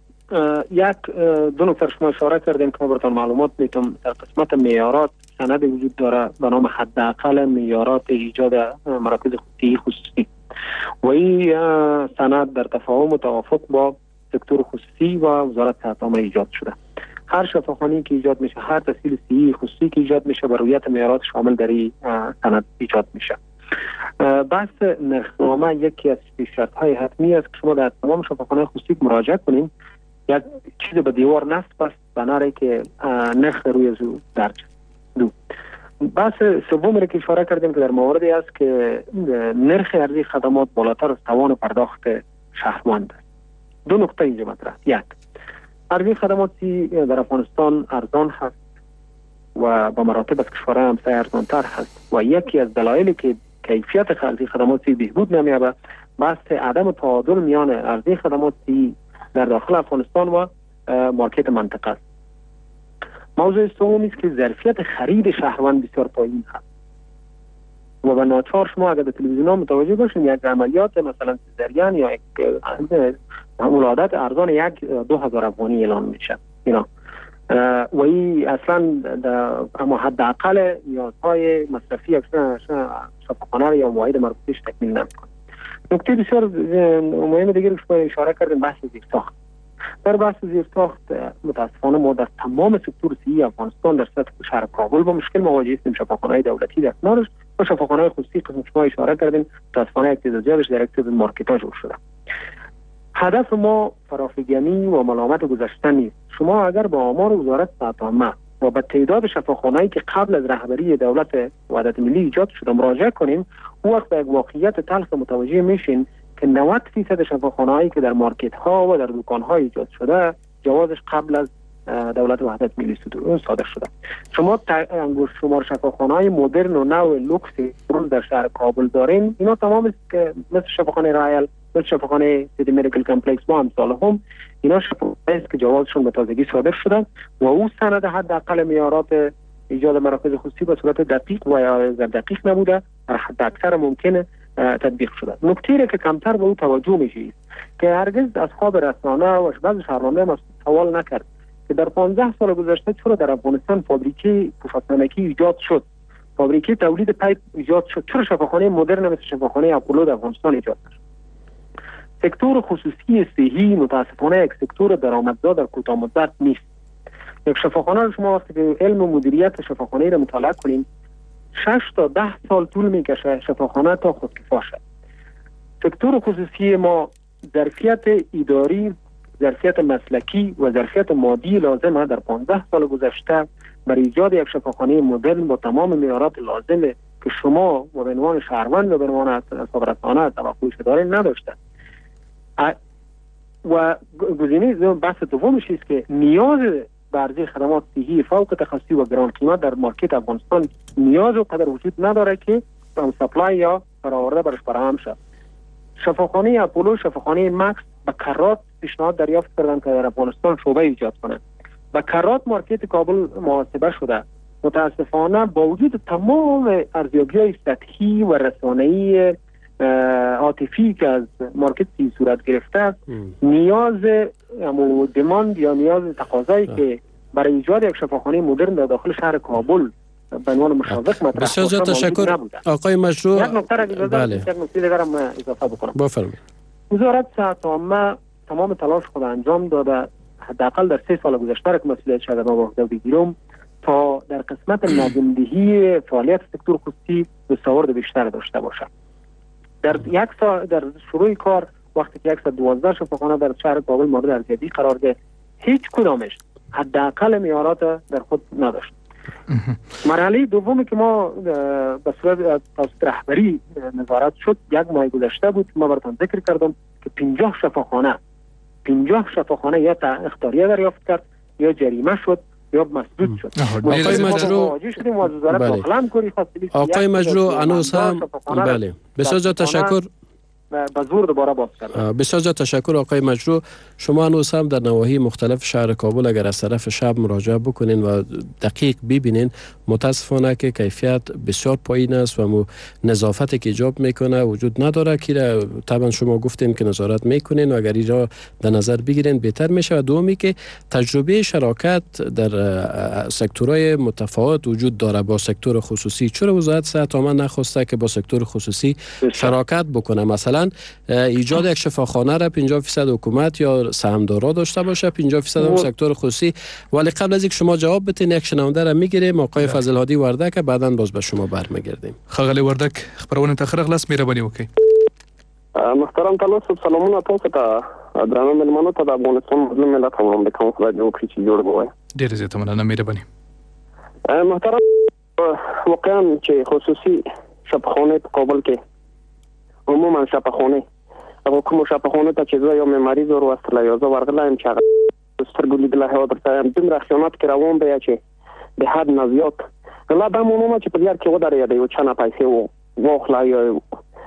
دو نکته شما اشاره کردیم که ما براتون معلومات میتونم. در قسمت معیارات سند وجود داره به نام حداقل معیارات ایجاد مراکز خصوصی و این سند در تفاهم و توافق با سکتور خصوصی و وزارت صحت عامه ایجاد شده. هر شفاخانه‌ای که ایجاد میشه، هر تسهیل صحی خصوصی که ایجاد میشه، بر رویت معیارات شامل در این سند ایجاد میشه. بحث نرخنامه یکی از شرط‌های حتمی است که شما در تمام شفاخانه خصوصی مراجعه کنین، یک چیز به دیوار نصب است بنابراین که نرخ روی زو درج. بحث سوم را که اشاره کردیم که در موردی است که نرخ عرضه خدمات بالاتر از توان پرداخت شهروند است. دو نکته اینجا مطرح. یک، عرضه خدماتی در افغانستان ارزان هست و به مراتب از کشورهای همسایه ارزانتر هست و یکی از دلایلی که کیفیت عرضه خدماتی بهبود نمی‌یابد بحث عدم تعادل میان عرضه خدماتی در داخل افغانستان و مارکت منطقه است. موضوع سومی است که ظرفیت خرید شهروند بسیار پایین هست و به ناچار شما اگر به تلویزیون ها متوجه باشین یک عملیات مثلا سیزارین یا یک ولادت ارزان 1-2 افغانی اعلان میشه اینا و این اصلا اما حداقل نیازهای مصرفی شفاخانه یا معاهده مربوطه‌اش تکمیل نمیکنه. نکته بسیار مهم دیگه رو شما اشاره کردیم، بحث زیرساخت. در بحث زیرساخت متاسفانه ما در تمام سکتور صحی افغانستان در سطح شهر کابل با مشکل مواجه هستیم. شفاخانه‌های دولتی در کنارش و شفاخانه‌های خصوصی که شما اشاره کردیم متاسفانه یک تعداد زیادش در یک تعداد مارکت‌ها جور شده. هدف ما فراخوانی و ملامت گذشته نیست. شما اگر با آمار وزارت صحت عامه و به تعداد شفاخانه‌ای که قبل از رهبری دولت وحدت ملی ایجاد شده مراجعه کنیم، اون وقت به یک واقعیت تلخ متوجه میشین که 90% شفاخانه‌ای که در مارکت‌ها و در دکان‌ها ایجاد شده جوازش قبل از دولت وحدت ملی صادر شده. شما انگشت شمار شفاخانه‌های مدرن و نو لوکس در شهر کابل دارین، اینا تمام است که مثل شفاخانه رایل، مثل شفاخانه سیتی مدیکال کمپلکس و امثال هم، اینا شفاخانه‌ای است که جوازشون به تازگی صادر شده و او سند حداقل معیارات ایجاد مراکز خصوصی به صورت دقیق و یا دقیق نبوده، حد اکثر ممکنه تطبیق شده. نکته‌ای که کمتر به او توجه میشه که هرگز اصحاب رسانه و بعضی شهروندان سوال نکرد که در 15 سال گذشته چرا در افغانستان فابریکه پوشاک ایجاد شد، فابریکه تولید پیپ ایجاد شد، چرا شفاخانه مدرن مثل شفاخانه اپولو در افغانستان ایجاد نشد. سکتور خصوصی صحی متاسفانه یک سکتور درآمدزا در کوتاه مدت نیست. یک شفاخانه رو شما وقتی که علم مدیریت شفاخانه رو مطالعه کنیم 6 تا 10 سال طول میکشه شفاخانه تا خودکفا شد. سکتور خصوصی ما ظرفیت اداری، ظرفیت مسلکی و ظرفیت مادی لازمه در 15 سال گذشته برای ایجاد یک شفاخانه مدرن با تمام معیارات لازمه که شما به عنوان شهروند و به عنوان خبررسانه توقعش داره نداشته. و گزینه بحث دومش است که نیاز به عرضه خدمات صحی فوق تخصصی و گران قیمت در مارکت افغانستان نیاز و قدر وجود نداره که سپلای یا برآورده برش فراهم شد. شفاخانه اپولو، شفاخانه مکس به کرات پیشنهاد دریافت کردن که در افغانستان شعبه ایجاد کنند. به کرات مارکت کابل محاسبه شده. متاسفانه با وجود تمام ارزیابی‌های سطحی و رسانه‌ای عاطفی که از مارکت صورت گرفته است، نیاز دماند یا نیاز تقاضایی که برای ایجاد یک شفاخانه مدرن در داخل شهر کابل به عنوان مشابه مطرح بسیار زیاد تشکر آقای مشروع. یک نکته دیگر هم اضافه بکنم. بفرمایید. وزارت صحت عامه تمام تلاش خود انجام داده، حداقل در 3 سال گذشته که مسئولیت شده ما به عهده بگیرم تا در قسمت نظم‌دهی فعالیت سکتور خصوصی دستاورد بیشتر داشته باشد. در یک سال در شروع کار وقتی که 112 شفاخانه در شهر کابل مورد ارزیابی قرار گرفت، هیچ کدامش حداقل معیارات در خود نداشت. مرحله دومی که ما به صورت توسط رهبری نظارت شد، 1 ماه گذشته بود. ما براتون ذکر کردم که 50 شفاخانه یا اختیاریه دریافت کرد یا جریمه شد یا مسدود شد. آقای مجروح، آقای مجروح انوس هم بله بسیار زیاد تشکر. به زور دوباره باز کردن. بسیار زیاد تشکر آقای مجروح. شما هنوز هم در نواحی مختلف شهر کابل اگر از طرف شب مراجعه بکنین و دقیق ببینین، متاسفانه که کیفیت بسیار پایین است و نظافتی که ایجاب میکنه وجود نداره که طبعا شما گفتین که نظارت میکنین و اگر اینجا در نظر بگیرین بهتر میشه. و دومی که تجربه شراکت در سکتورهای متفاوت وجود داره با سکتور خصوصی. چرا وزارت صحت عامه نخواسته که با سکتور خصوصی شراکت بکنه؟ مثلا ایجاد یک شفاخانه را 50% حکومت یا سهامدارا داشته باشه، 50% هم سکتور خصوصی. ولی قبل از اینکه شما جواب بدین یک شنونده را میگیریم، آقای فضل هادی وردک، بعداً باز به شما برمیگردیم. خغلی وردک خبرونه تاخیر خلاص مهرباني وکړئ. محترم تاسو سلامونه تاسو ته درنو ملمنو ته د افغانستان مظلوم ملت هم امریکا سره جوړ کړی چې جوړ وای. ډیر زیاته مننه مهرباني. محترم واقعا چې خصوصي شفاخانه په کابل کې عموما شفاخانه او کوم شفاخانه ته چې یو مریض ورسره یو زو ورغلایم چې سترګو لیدله هوا درته دیم رخصانات کې روان دی چې به حد نزیات غلا د عموما چې په لار کې ودرې دی او چانه پیسې وو واخلای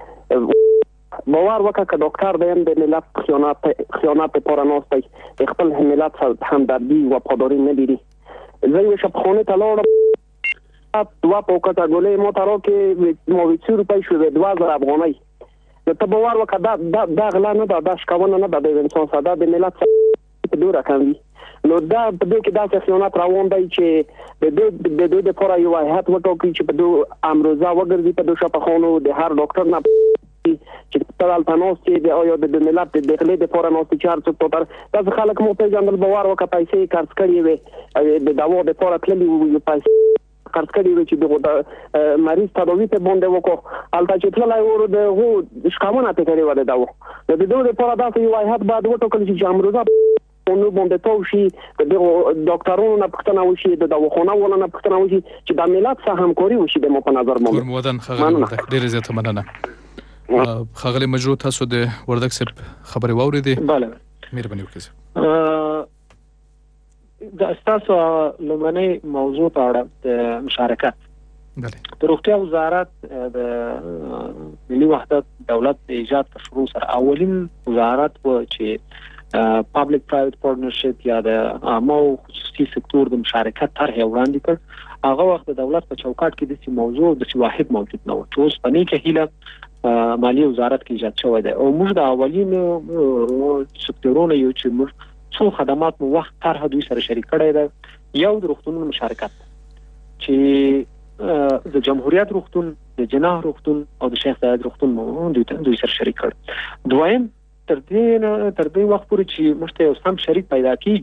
باور وکړه که ډاکټر دیم د ملت خیانت پاراناستی خپل ملت همدردی و پاداری ندیدی. زه یو شفاخانه ته لاړم، 2 پوکټه ګولې ما ته راکې ما 200 روپۍ شوې 2000 افغانۍ. ته باور وکړه دا غلا نه ده، دا شکونه نه ده د انسان ساده د ملت په دوره کوي. نو دا په دې کې داسې خیانت روان دی چې د دوی لپاره یو هیئت وټاکي چې په دوی امروزه وګرځي په دوی شفاخانو د هر ډاکټر نه چې تل تناسي د آیا د ملت د داخلي د لپاره نو چې 400 توتر دا خلک مو په ځاندل باور وکړه پیسې خرڅ کړي وي د دوا د لپاره تللی وي پیسې خرڅ کړي وي چې د مریض تداوی ته باندې وکړو البته چې تلای ور د هو شکمونه ته کړي وله دوا د دوی لپاره دا یو هیئت بعد وټاکل چې امروزه نو باندې توشي د ډاکټرونو نه پښتنه وشي د دواخانه ولنه پښتنه وشي چې د ملت سره همکاري وشي د مو په نظر مو ودان خغلی ډیر زیاته مننه. خغلی مجروح تاسو د وردک صاحب خبري واوریدي؟ بله مهرباني وکړئ. د تاسو لومړنۍ موضوع په اړه د مشارکت بله د روغتیا وزارت د ملي وحدت دولت د ایجاد په شروع سره اولین وزارت و چې پابلیک پرایویت پارتنرشپ یا د عامه او خصوصي سکتور د مشارکت طرح وړاندې کړ. هغه وخت د دولت په چوکاټ کې د موضوع د واحد موجود نه و چې اوس په نیکه هیله مالی وزارت کې ایجاد شوی دی او موږ د اولینو سکتورونو یو چې موږ څو خدمات مو وخت طرح دوی سره شریک کړی دی. یو د روغتونونو مشارکت چې د جمهوریت روغتون، د جناح روغتون او د شیخ زاید روغتون مو دوی سره شریک کړ. دویم تر دې وخت پورې چې موږ ته یو سم شریک پیدا کیږي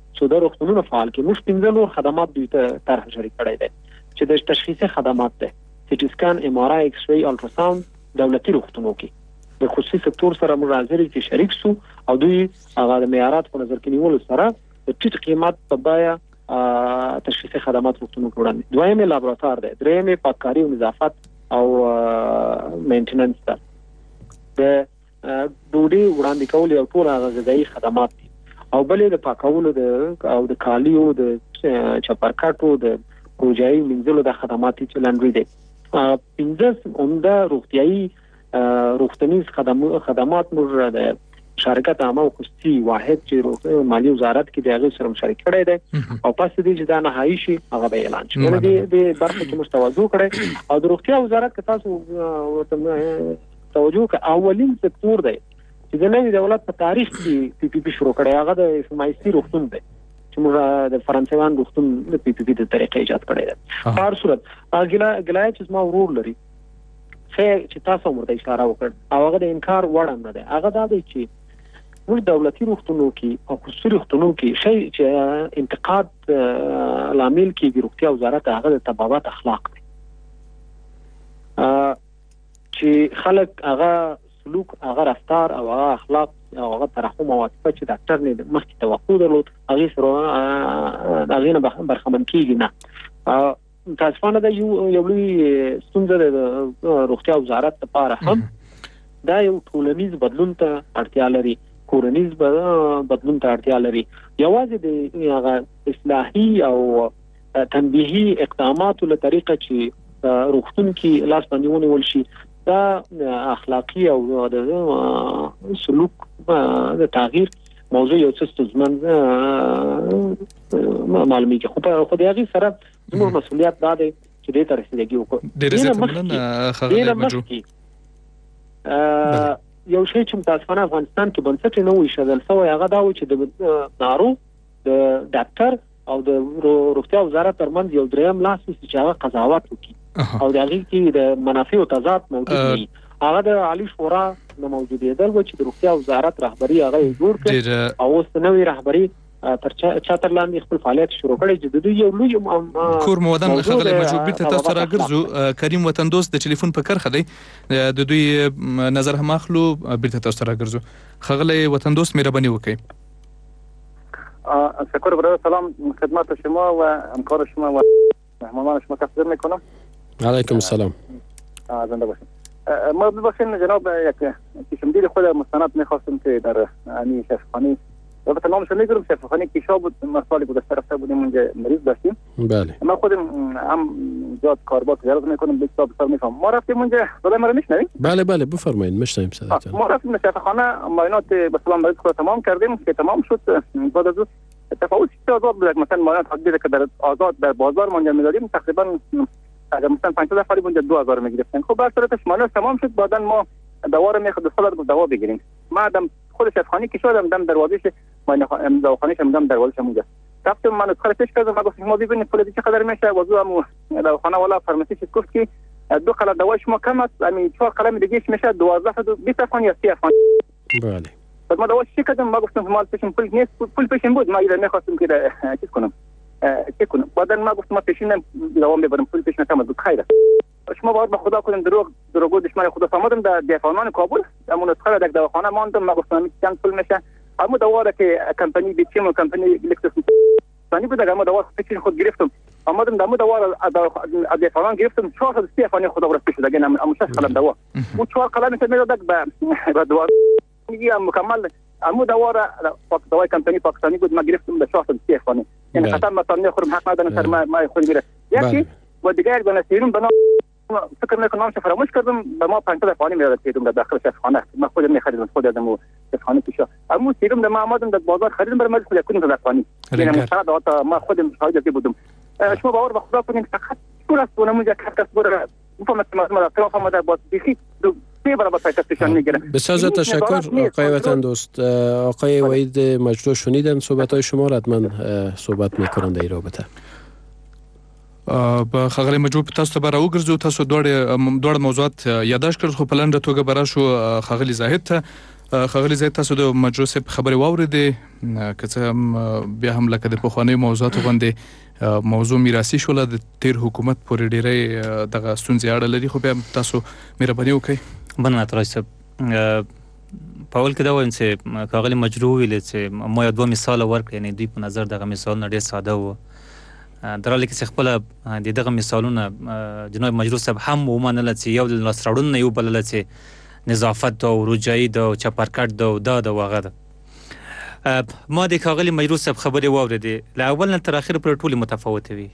څو د روغتونونو فعال کې موږ 15 نور خدمات دوی ته طرح شریک کړی دی چې د تشخیصي خدمات ده سټي سکان ام ار آی ایکس ری الټراساوند دولتي روغتونو کې د خصوصي سکتور سره مرازري کې شریک سو او دوی هغه د معیارات په نظر کې نیولو سره د ټیټ قیمت په بیا تشخیصي خدمات روغتونو کې وړاندې دویمه لابراتوار ده درېمه پاککاري او نظافت او مینټیننس ده د ډوډۍ وړاندې کول یو ټول غذایی خدمات دي او بلې د پاکولو او د کالیو د چپرکټو د روجایي منځلو د خدماتي چلندري دي 15 عمده روغتيایي روغتنیز خدمات موږ د شرکت عامه او خصوصي واحد چې مالی وزارت کې د هغه سره مشارکت کړی دی او پس دې چې دا نهایی شي هغه به اعلان شي یعنی د برخه کې مستوازو کړی او د روغتیا وزارت کې تاسو توجه کې اولین سکتور دی چې د نوي دولت په تاریخ کې پی پی پی شروع کړی هغه د اسماعیلي روغتون دی چې موږ د فرانسویان روغتون د پی پی پی د طریقې ایجاد کړی دی په هر صورت ګلای چې ما ورور لري چې تاسو مرته اشاره وکړ او هغه د انکار وړ نه دی هغه دا دی چې موږ دولتي روغتونو کې او خصوصي روغتونو کې شی چې انتقاد لامل کې د روغتیا وزارت هغه د تبعات اخلاق دی چې خلک هغه سلوک هغه رفتار او هغه اخلاق او هغه ترحم او عاطفه چې ډاکټر نه مخکې توقع درلود هغه سره هغه نه برخمن کیږي نه تاسفانه د یو لوی ستونزه د روغتیا وزارت لپاره هم دا یو ټولنیز بدلون ته اړتیا لري کورنیز بدلون ته اړتیا لري یوازې د هغه اصلاحي او تنبیهي اقداماتو له طریقه چې روغتون کې لاس باندې ونیول شي دا اخلاقی او د سلوک د تغییر موضوع یو څه ستونزمن معلومي کې خو د هغه سره زموږ مسؤلیت دا دی چې دې ته رسیدګي وکړو ډېر زیات مننه خغل مجو یو شی چې متاسفانه افغانستان کې بنسټ نه وي شدل سو هغه دا و چې د ناروغ د ډاکټر او د روغتیا وزارت ترمنځ یو دریم لاس چې هغه قضاوت وکړي او د هغه کې د منافع او تضاد موجود وي هغه د عالی شورا د موجودیدل و چې د روغتیا وزارت رهبری هغه جوړ کړ او اوس نوې رهبری تر چاتر لاندې خپل فعالیت شروع کړي چې د دوی یو لوی کور مودن خغل مجوبی ته تاسو راګرځو کریم وطن دوست د ټلیفون په کرخه دی د دوی نظر هم اخلو بیرته تاسو راګرځو خغل وطن دوست مهرباني وکړئ شکر برای سلام خدمت شما و همکار شما و مهمانان شما تقدیم میکنم علیکم السلام زنده باشید ما ببخشید جناب یک کشمدید خود مستند میخواستم که در انی شفاخانه البته نامش نمیگم شفاخانه کیشا بود ما سال گذشته رفته بودیم اونجا مریض داشتیم بله ما خودم هم جات کاربار زیارت میکنم بیشتر بسیار میفهم ما رفتیم اونجا صدای ما رو میشنوید بله بله بفرمایید میشنویم صداتون ما رفتیم شفاخانه معاینات به سلام مریض خود تمام کردیم که تمام شد بعد از تفاوت آزاد بود مثلا معاینات حدی که در آزاد در بازار منجر می‌دادیم تقریبا اگر مثلا 50 نفری اونجا 2000 میگرفتن خب بعد صورتش معاینات تمام شد بعدن ما دوا رو میخواد دو دوا بگیریم ما دم خود شفاخانه که شدم دم دروازهش معاینه دواخانهش دم دروازهش اونجا رفتم من خرجش کردم ما گفتم ما ببینید پول چقدر میشه وضو هم دواخانه والا فارماسیست گفت که دو قلم دوا شما کم است یعنی 4 قلم دیگه میشه 12 تا 20 افغان یا 30 افغان بله بعد ما دواش چی کردم ما گفتم مال پیشم پول نیست پول پیشم بود ما اینا میخواستم که چیز کنم چک کنم بعد ما گفتم ما پیشین دوام ببرم پول پیش نکم بود خیره شما باور به خدا کنم دروغ دشمن خدا فهمیدم در دفاعان کابل همون اسخره در دواخانه ماندم ما گفتم چند پول میشه اما دواره که کمپانی بیچیم و کمپانی لکسس ثانی بود اما دوار پیش خود گرفتم آمدم دمو دوار از دفاعان گرفتم 430 افغانی خدا برس پیش دیگه اما 6 قلم دوا اون 4 قلم میداد به دوار میگم مکمل امو دواره دوای کمپانی پاکستانی بود ما گرفتم به 430 افغانی یعنی خاطر مثلا خورم حق ندارم سر ما خود میره یکی و دیگه یک دونه سیروم بنا فکر میکنم که فراموش کردم به ما 50 افغانی میداد سیروم در داخل شفاخانه ما خودم میخریدم خود ادمو شفاخانه پیشا امو سیروم ما آمدم در بازار خریدم برای مجلس یکون افغانی یعنی مستعد ما خودم شاهد بودم شما باور به خدا کنید فقط پول است اونم اونجا کس بره بفهمم ما اطراف ما در باز بیخی بسیار زیاد تشکر آقای وطن دوست. آقای وحید مجروح شنیدن صحبت‌های شما را حتما صحبت می‌کنند در این رابطه. به خغل مجروح تاسو ته برا وګرځو تاسو دوړ موضوعات یاداش کړل خو په لنډه توګه برا شو خغلی زاهد ته ښاغلي زید تاسو د مجرو صاحب خبرې واورېدې که څه هم بیا هم لکه د پخوانیو موضوعاتو غوندې موضوع میراثي شوله د تیر حکومت پورې ډېری دغه ستونزې اړه لري خو بیا تاسو مهرباني وکړئ. مننه تراج صاحب. په اول کې دا وایم چې ښاغلي مجرو وویلې چې ما یو 2 مثاله ورکړي یعنې دوی په نظر دغه مثالونه ډېر ساده وو در حالی کې چې خپله د دغه مثالونه جناب مجرو صاحب هم ومنله چې یو د لاسته راوړنو نه یې وبلله چې نظافت ده او روجایي ده او چپرکټ ده او دا ده او هغه ده. ما د ښاغلي مجرو صاحب خبرې واورېدې له اول نه تر اخره پورې ټولې متفاوتې وي.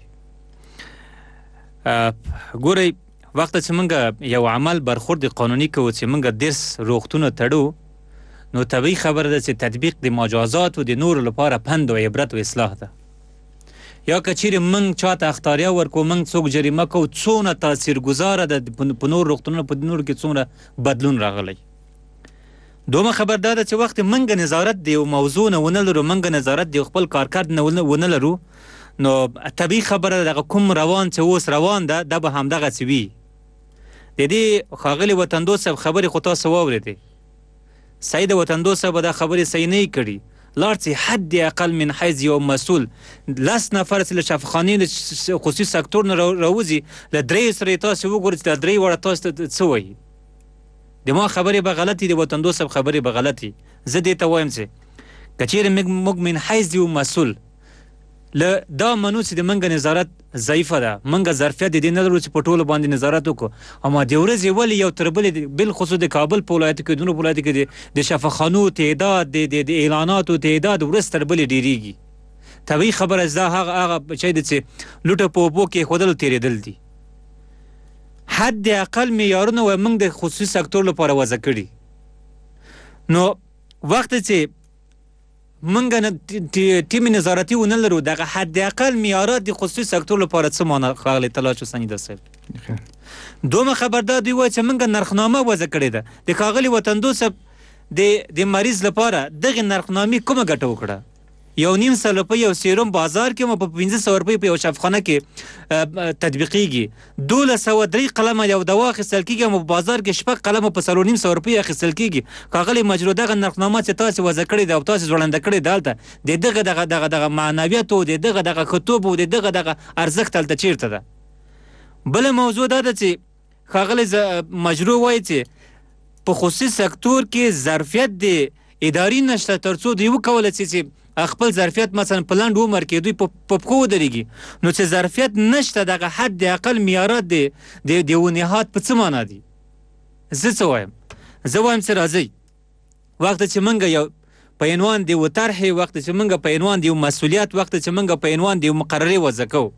ګورئ وخت چې موږ یو عمل برخورد قانوني کوو چې موږ درس روغتونه تړو نو طبیعي خبره ده چې تطبیق د مجازات و د نورو لپاره پند او عبرت و اصلاح ده. یا که چیرې موږ چاته اختاریه ورکو موږ څوک جریمه کوو څونه تاثیرګذاره ده په نور روغتونونو په نورو کې څومره بدلون راغلی. دومه خبر دا ده چې وخت موږ نظارت د یو موضوع نه ونه لرو موږ نظارت د یو خپل کارکرد نه ونه لرو نو طبیعي خبره دغه کوم روان چې اوس روان ده دا به همدغسې وي. د دې ښاغلي وطندوس صاحب خبرې خو تاسو واورېدې. سید وطندوس صاحب دا خبرې صحیح نه کړي لاړ چې حد اقل من حیث یو مسؤل 10 نفر چې له شفاخانې خصوصي سکتور نه راوځي له 3 سره تاسو وګورئ چې دا 3 وړه تاسو څه وایي. د ما خبرې به غلطي د وطندوس صاحب خبرې به غلطي. زه دې ته وایم چې که چیرې موږ من حیث یو مسؤل له دا منو چې د منګ نظارت ضعیفه ده منګ ظرفیت دې نه لرو چې په ټولو باندې نظارت وکړو اما د ورځې ولې یو تر بلې بالخصوص د کابل په ولایت کې دونو ولایت کې د شفاخانو تعداد د اعلاناتو تعداد ورځ تر بلې ډیریږي. طبیعي خبره ده هغه شی ده چې لوټه په اوبو کې ایښودل تېرېدل دي. حد اقل معیارونه و موږ د خصوصي سکتور لپاره وضع کړي. نو وخت چې موږ ټیم نظارتي ونه لرو دغه حد اقل معیارات د خصوصي سکتور لپاره څه معنی ښاغلی تلاش حسینی صاحب. دومره خبردار دوی وایي چې موږ نرخنامه وضع کړې ده. د ښاغلي وطندوس صاحب د مریض لپاره دغه نرخنامې کومه ګټه وکړه؟ 1.5 روپۍ یو سیروم بازار کې په 1500 روپۍ په یو شفاخانه کې تطبیقیږي. 1203 قلمه یو دوا اخیستل کېږي او په بازار کې 6 قلمه په 3.5 روپۍ اخیستل کېږي. ښاغلی مجرو دغه نرخنامه چې تاسو وضع کړې ده او تاسو ځوړنده کړې ده هلته د دغه معنویت او د دغه خطوب او د دغه ارزښت هلته چیرته ده؟ بله موضوع دا ده چې ښاغلی مجرو وایي چې په خصوصي سکتور کې ظرفیت د ادارې نشته تر څو دوی وکولی چې خپل ظرفیت مثلا په لنډ عمر کې دوی په پښو ودرېږي. نو چې ظرفیت نشته دغه حد اقل معیارات د نهاد په څه معنا دي؟ زه څه وایم؟ زه وایم چې راځئ وخت چې موږ یو په عنوان د یو طرحې وخت چې موږ په عنوان د یو مسؤلیت وخت چې موږ په عنوان د یو مقررې وضع کوو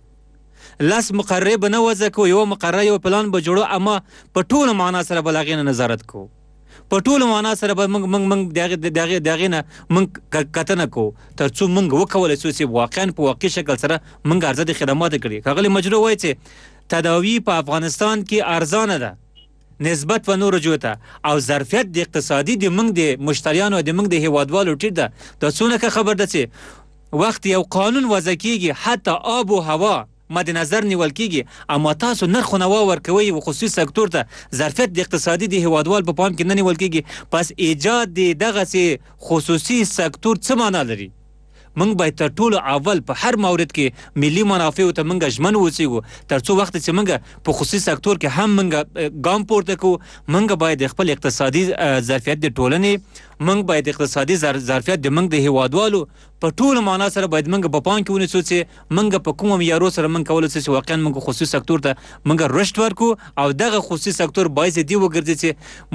10 مقررې به نه وضع کوو یو مقرره یو پلان به جوړو اما په ټولو معنا سره به له هغې نه نظارت کوو په ټولو معنا سره به موږ د هغې نه موږ کتنه کوو تر څو موږ وکولی شو چې واقعا په واقعي شکل سره موږ ارزه خدمات کړي. ښاغلی مجرو وایي چې تداوی په افغانستان کې ارزانه ده نسبت و نورو جوړ ته او ظرفیت د اقتصادي د موږ د مشتریانو او د موږ د هیوادوالو ټیټ ده. دا څونه ښه خبر ده چې وخت یو قانون وضع کیږي حتی آب و هوا مد نظر نیول کیږي اما تاسو نرخ و نوا ورکوي و خصوصي سکتور ته ظرفیت د اقتصادي د هیوادوال په پام کې نه نیول کیږي. پس ایجاد د دغسې خصوصي سکتور څه معنا لري؟ موږ باید تر ټولو اول په هر مورد کې ملي منافعو ته موږ ژمن واوسېږو تر څو وخت چې موږ په خصوصي سکتور کې هم موږ ګام پورته کوو. موږ باید خپل اقتصادي ظرفیت د ټولنې موږ باید اقتصادي ظرفیت د موږ د هیوادوالو په ټولو معنا سره باید موږ په پام کې ونیسو چې موږ په کومو معیارو سره موږ کولی شو چې واقعا موږ خصوصي سکتور ته موږ رشد ورکړو او دغه خصوصي سکتور باعث دې وګرځي چې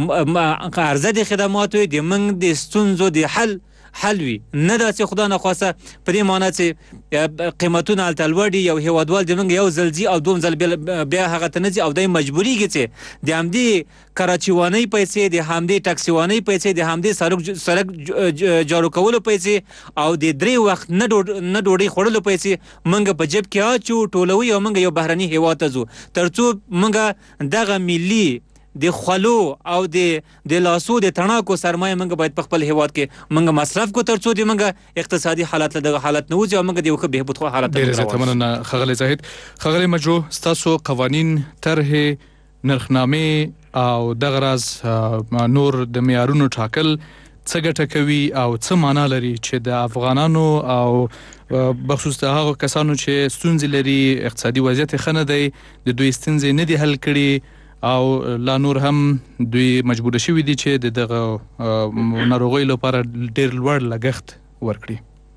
عرضه د خدماتو د موږ د ستونزو د حل وي نه دا چې خدا نخواسته په دې معنا چې قیمتونه هلته لوړ دي یو هیوادوال د موږ یو ځل ځي او دوم ځل بیا هغه ته نه ځي او دی مجبوریږي چې د همدې کراچیوانۍ پیسې د همدې ټکسیوانۍ پیسې د همدې سړک جارو کولو پیسې او د 3 وخت نه ډوډۍ خوړلو پیسې موږ په جیب کې اچو ټولوي او موږ یو بهرني هیواد ته ځو تر څو موږ دغه ملي د خلو او د لاسو د تڼاکو سرمایه موږ باید په خپل هیواد کې موږ مصرف کو تر څو د موږ اقتصادي حالت له دغه حالت نه وځي او موږ د یو ښه بهبود خو حالت ته ډېره زیاته مننه ښاغلی زاهد. ښاغلی مجرو ستاسو قوانین طرحې نرخنامې او دغه راز نور د معیارونو ټاکل څه ګټه کوي او څه معنا لري چې د افغانانو او بخصوص د هغو کسانو چې ستونزې لري، اقتصادي وضعیت ښه نه دی، د دوی ستونزې نه دي حل کړي او لا نور هم دوی مجبور شوي دي چې د دغه ناروغیو لپاره ډېر لوړ لګښت ورکړي.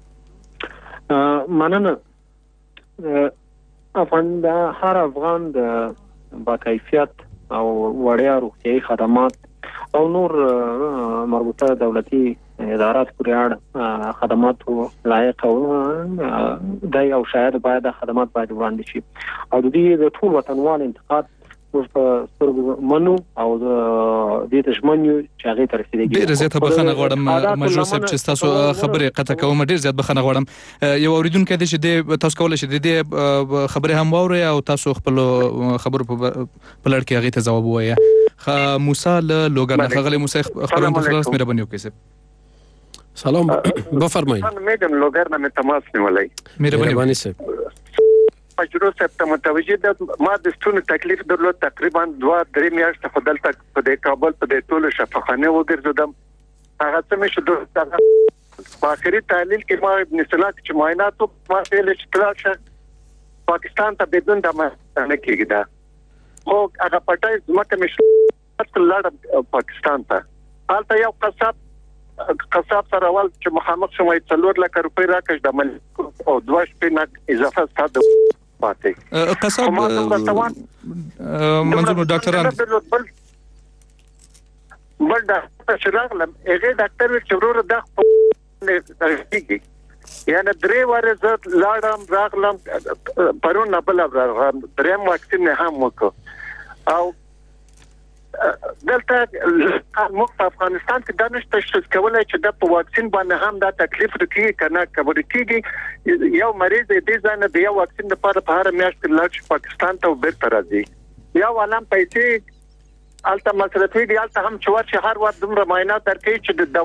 مننه. هر افغان د باکیفیت او وړیا روغتیايي خدمات او نور مربوطه دولتي ادارات پورې اړه خدماتو لایق دی او شاید باید خدمات باید وړاندې شي او د دې د ټول وطنوال انتقاد موږ په سترګو منو او د دې تشمنو چې هغه تر رسیدګي ډېر زیاته بخښنه غواړم مجروح صاحب چې تاسو خبرې قطع کوم. ډېر زیات بخښنه غواړم. یو اوریدونکی دی چې تاسو کولای شئ د دې خبرې هم واورئ او تاسو خپل خبرو په لړ کې هغه ته ځواب ووایئ. موسی له لوګر نه غلی. موسی خبرونه خلاص مهرباني وکړئ. سلام بفرمایئ. میدم لوګر نه تماس نیولای. مهرباني صاحب. مجروح صاحب ته متوجه ده ما د ستونو تکلیف درلود تقریبا 2-3 میاشتې خو دلته په د کابل په د ټولو شفاخانه وګرځیدم. هغه څه مې شو په آخري تحلیل کې ما ابن سلاک چې معایناتو ما ویل چې تلاشه پاکستان ته بدون د نه کېږي دا خو هغه پټای زمکه مې شو لاړ پاکستان ته. هلته یو قصاب سره ول چې مخامخ شوی 4 لک روپۍ راکښ د ملک او 2 شپې نه اضافه ستاسو پاتې قصاب منظور ډاکټران بل دا شراغلم هغه ډاکټر چې ورور د خپل یعنی 3 واره زت لاړم راغلم پرون بل راغلم دریم واکسین هم وکړ او دلته موږ په افغانستان کې دا نشته چې کولای چې د په واکسین باندې هم دا تکلیف وکړي کنه کبر کېږي. یو مریض دې ځنه د یو واکسین لپاره په هر میاشت کې لاړ پاکستان ته بیرته راځي. یو عالم پیسې الته مصرفي دي الته هم چې هر وخت دومره معاینات درکې چې د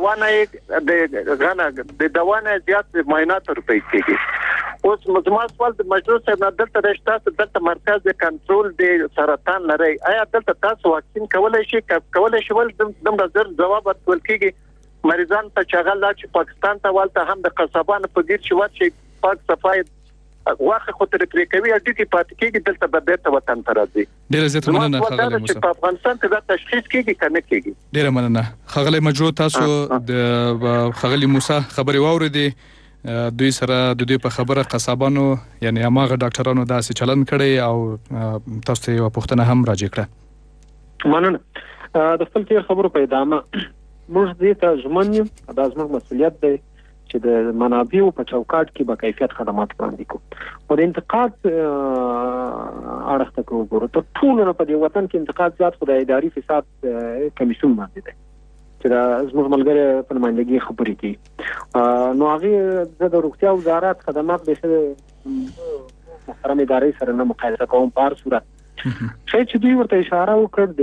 دوانه د دوانه زیات معاینات ورپې کېږي. اوس مزمن سوال د مجلس نه دلته رښتا دلته مرکز د کنټرول د سرطان لري. آیا دلته تاسو واکسین کولای شي ول دومره زر جواب ورکول کېږي مریضان ته چې هغه لاړ پاکستان ته والته هم د قصابانو په ګیر چې ورشي پاک صفای واخه خو تر پرې کوي اټی کې پات کېږي دلته به بیرته وطن ته راځي. ډېر زیات مننه خغلی موسی. په افغانستان کې دا تشخیص کېږي کنه کېږي. ډېر مننه خغلی مجروح. تاسو د خغلی موسی خبرې واورېدې. دوی سره د دوی په خبره قصابانو یعنی هغه ډاکټرانو داسې چلن کړي او تاسو ته یو پوښتنه هم راجع کړه. مننه. د خپل تیر خبرو په ادامه موږ دې ته ژمن یو دا زموږ مسؤلیت دی چې د منابعو په چوکاټ کې با کیفیت خدمات وړاندې کوو. او د انتقاد اړخ ته وګورو ته ټول نه په دې وطن کې انتقاد زیات خو د اداري فساد کمیسیون باندې دی چې دا زموږ ملګری په نمائندګي خبرې کوي. نو هغه د روغتیا وزارت خدمات به محترم ادارې سره نه مقایسه کوم په هر صورت چې دوی ورته اشاره وکړ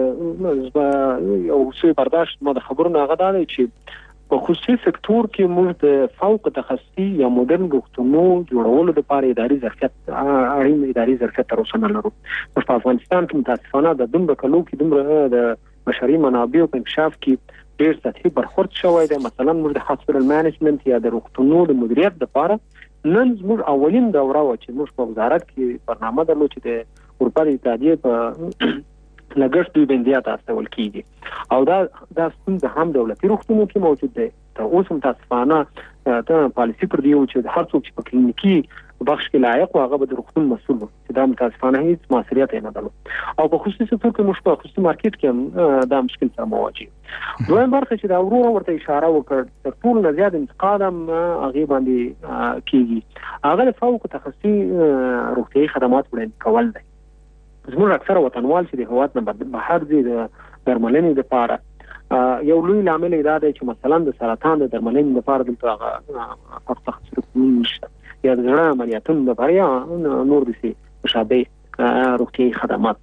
د یو څه برداشت ما د خبرونو هغه دا دی چې په خصوصي سکتور کې موږ د فوق تخصصي یا مدرن روغتونو جوړولو لپاره اداري ظرفیت اړین اداري ظرفیت تر اوسه نه لرو. په افغانستان کې متاسفانه د دومره کلو کې دومره د بشري منابعو په انکشاف کې ډېر سطحي برخورد شوی دی. مثلا موږ د هاسپټل مینجمنت یا د روغتونو د مدیریت لپاره نن زموږ اولین دوره و چې موږ په وزارت کې برنامه درلود چې د اروپا د اتحادیې په لګښت دوی بندیات استول کیږي او دا څنګه هم دولتي روغتونو کې موجود دی. تر اوسه متاسفانه ته پالیسي پر دیو چې هر څوک چې په کلینیکي بخش کې لایق او هغه به روغتون مسؤل وي چې دا متاسفانه هیڅ مسؤلیت نه درلود. او په خصوصي سکتور کې موږ په خصوصي مارکیټ کې دا مشکل سره مواجه. دویم برخه چې دا ورته اشاره وکړ تر ټولو نه زیات انتقاد هم هغه باندې کیږي هغه فوق تخصصي روغتيایي خدمات وړاندې کول دی. زموږ اکثره وطنوال چې د هواد نه بهر دي د درملنې لپاره یو لوی لامل دا دی چې مثلا د سرطان د درملنې لپاره دلته فقط تخصصي نشته یا د زړه عملیاتونو لپاره یا نور دي مشابه روغتيایي خدمات.